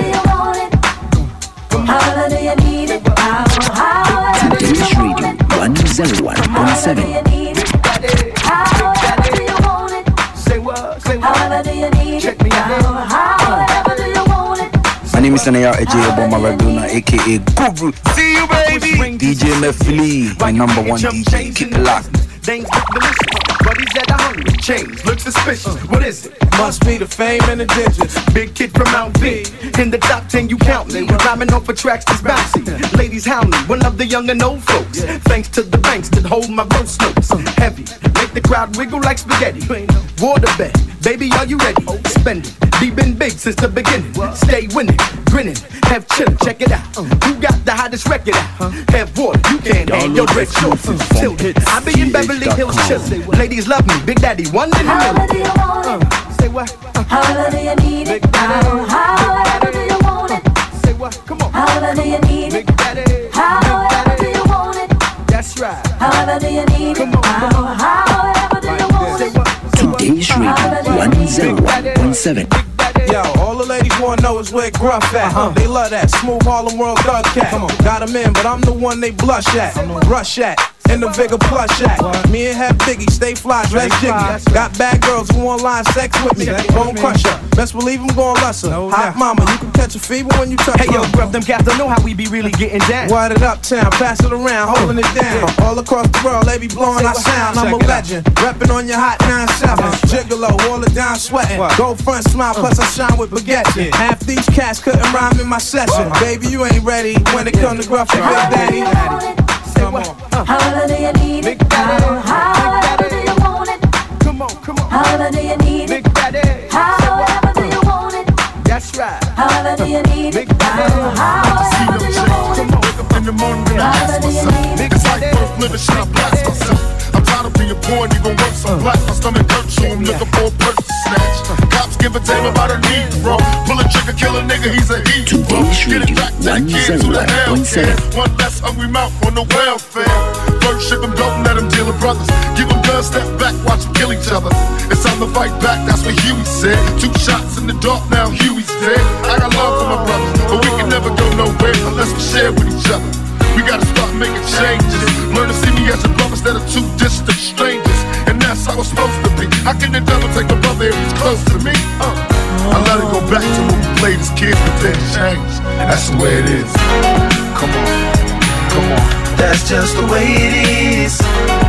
How do you need it? How, how, Today's Radio one oh one point seven. How do you want it? Say what? Say what? How do you need it? Check me out. How do you want it? My name is Sanaya Ejay Obama Raduna, aka Guru. See you, baby. D J Matthew, my number one D J. Keep it locked. Things look delicious, but he's at a hungry change. Look suspicious. What is it? Must be the fame and the digits. Big kid from Mount V. In the top ten, you count me. Rhyming off of tracks that's bouncy. Ladies hound me. One of the young and old folks. Thanks to the banks that hold my roast notes. Heavy. Make the crowd wiggle like spaghetti. Waterbed. Baby, are you ready? Spend it. Deep been big since the beginning. Stay winning. Grinning. Have chillin'. Check it out. Who got the hottest record out? Have water. You can't hang your red shorts. I be in Beverly Hills chillin'. Ladies love me. Big Daddy. One in a million. Uh, say what? Uh, how do you need it? How, how do you want it? Say what? Come on. How do you need it? Big Daddy. How do you want it? That's right. How do you need it? How, how do you want it? Today's Radio one oh one point seven. Yo, all the ladies wanna know is where Gruff at. Uh-huh. They love that smooth Harlem World Thug cat. Come on. Got him in, but I'm the one they blush at, rush at. In the bigger plush at. Me and Have Biggie, stay fly, dress jiggy. Got bad girls who online sex with me. Bone crusher, best believe I'm gon' lust her. Hot mama, you can catch a fever when you touch her. Hey yo, Gruff, them cats don't know how we be really getting down. Wide it uptown, pass it around, holding it down. All across the world, they be blowing our sound. I'm a legend, reppin' on your hot nine seven. Gigolo, all it down sweating. Go front smile, plus I shine with baguette. Half these cats couldn't rhyme in my session. Baby, you ain't ready when it come to Gruff and Big Daddy. How do you need it? How, how do you want it? Come on, come on. However do you need it? However do you want it? That's right. However do you need it? However do you want it? Wake up in the morning and I ask myself, niggas like worth living, should I blast myself? I'm tired of being poor and even worse, I'm black, my stomach hurts, so I'm looking for a purse to snatch. Cops give a damn about a Negro. Pull a trigger, kill a nigga, he's a hero. Get it back to the kids who the hell care. One less hungry mouth on the welfare. First ship them, don't let them deal with brothers. Give them guns, step back, watch them kill each other. It's time to fight back, that's what Huey said. Two shots in the dark, now Huey's dead. I got love for my brothers, but we can never go nowhere unless we share with each other. We gotta start making changes. Learn to see me as a brother instead of two distant strangers. And that's how it's supposed to be. How can the devil take a brother if he's close to me? Uh, I let it go back to when we played as kids, but then changed. And that's the way it is. Come on, come on. That's just the way it is.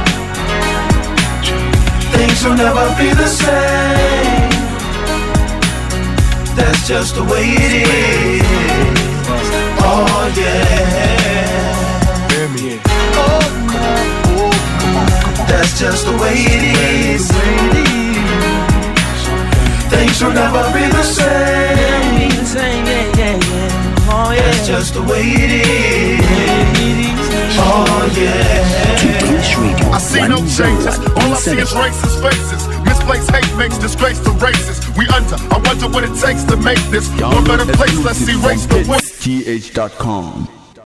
Things will never be the same. That's just the way it is. Oh yeah. Oh, come on. That's just the way it is. Things will never be the same. That's just the way it is. Oh yeah. I see no changes. All I see is racist faces. Misplaced hate makes disgrace to races. We under. I wonder what it takes to make this one better place. Let's see race the way. T H dot com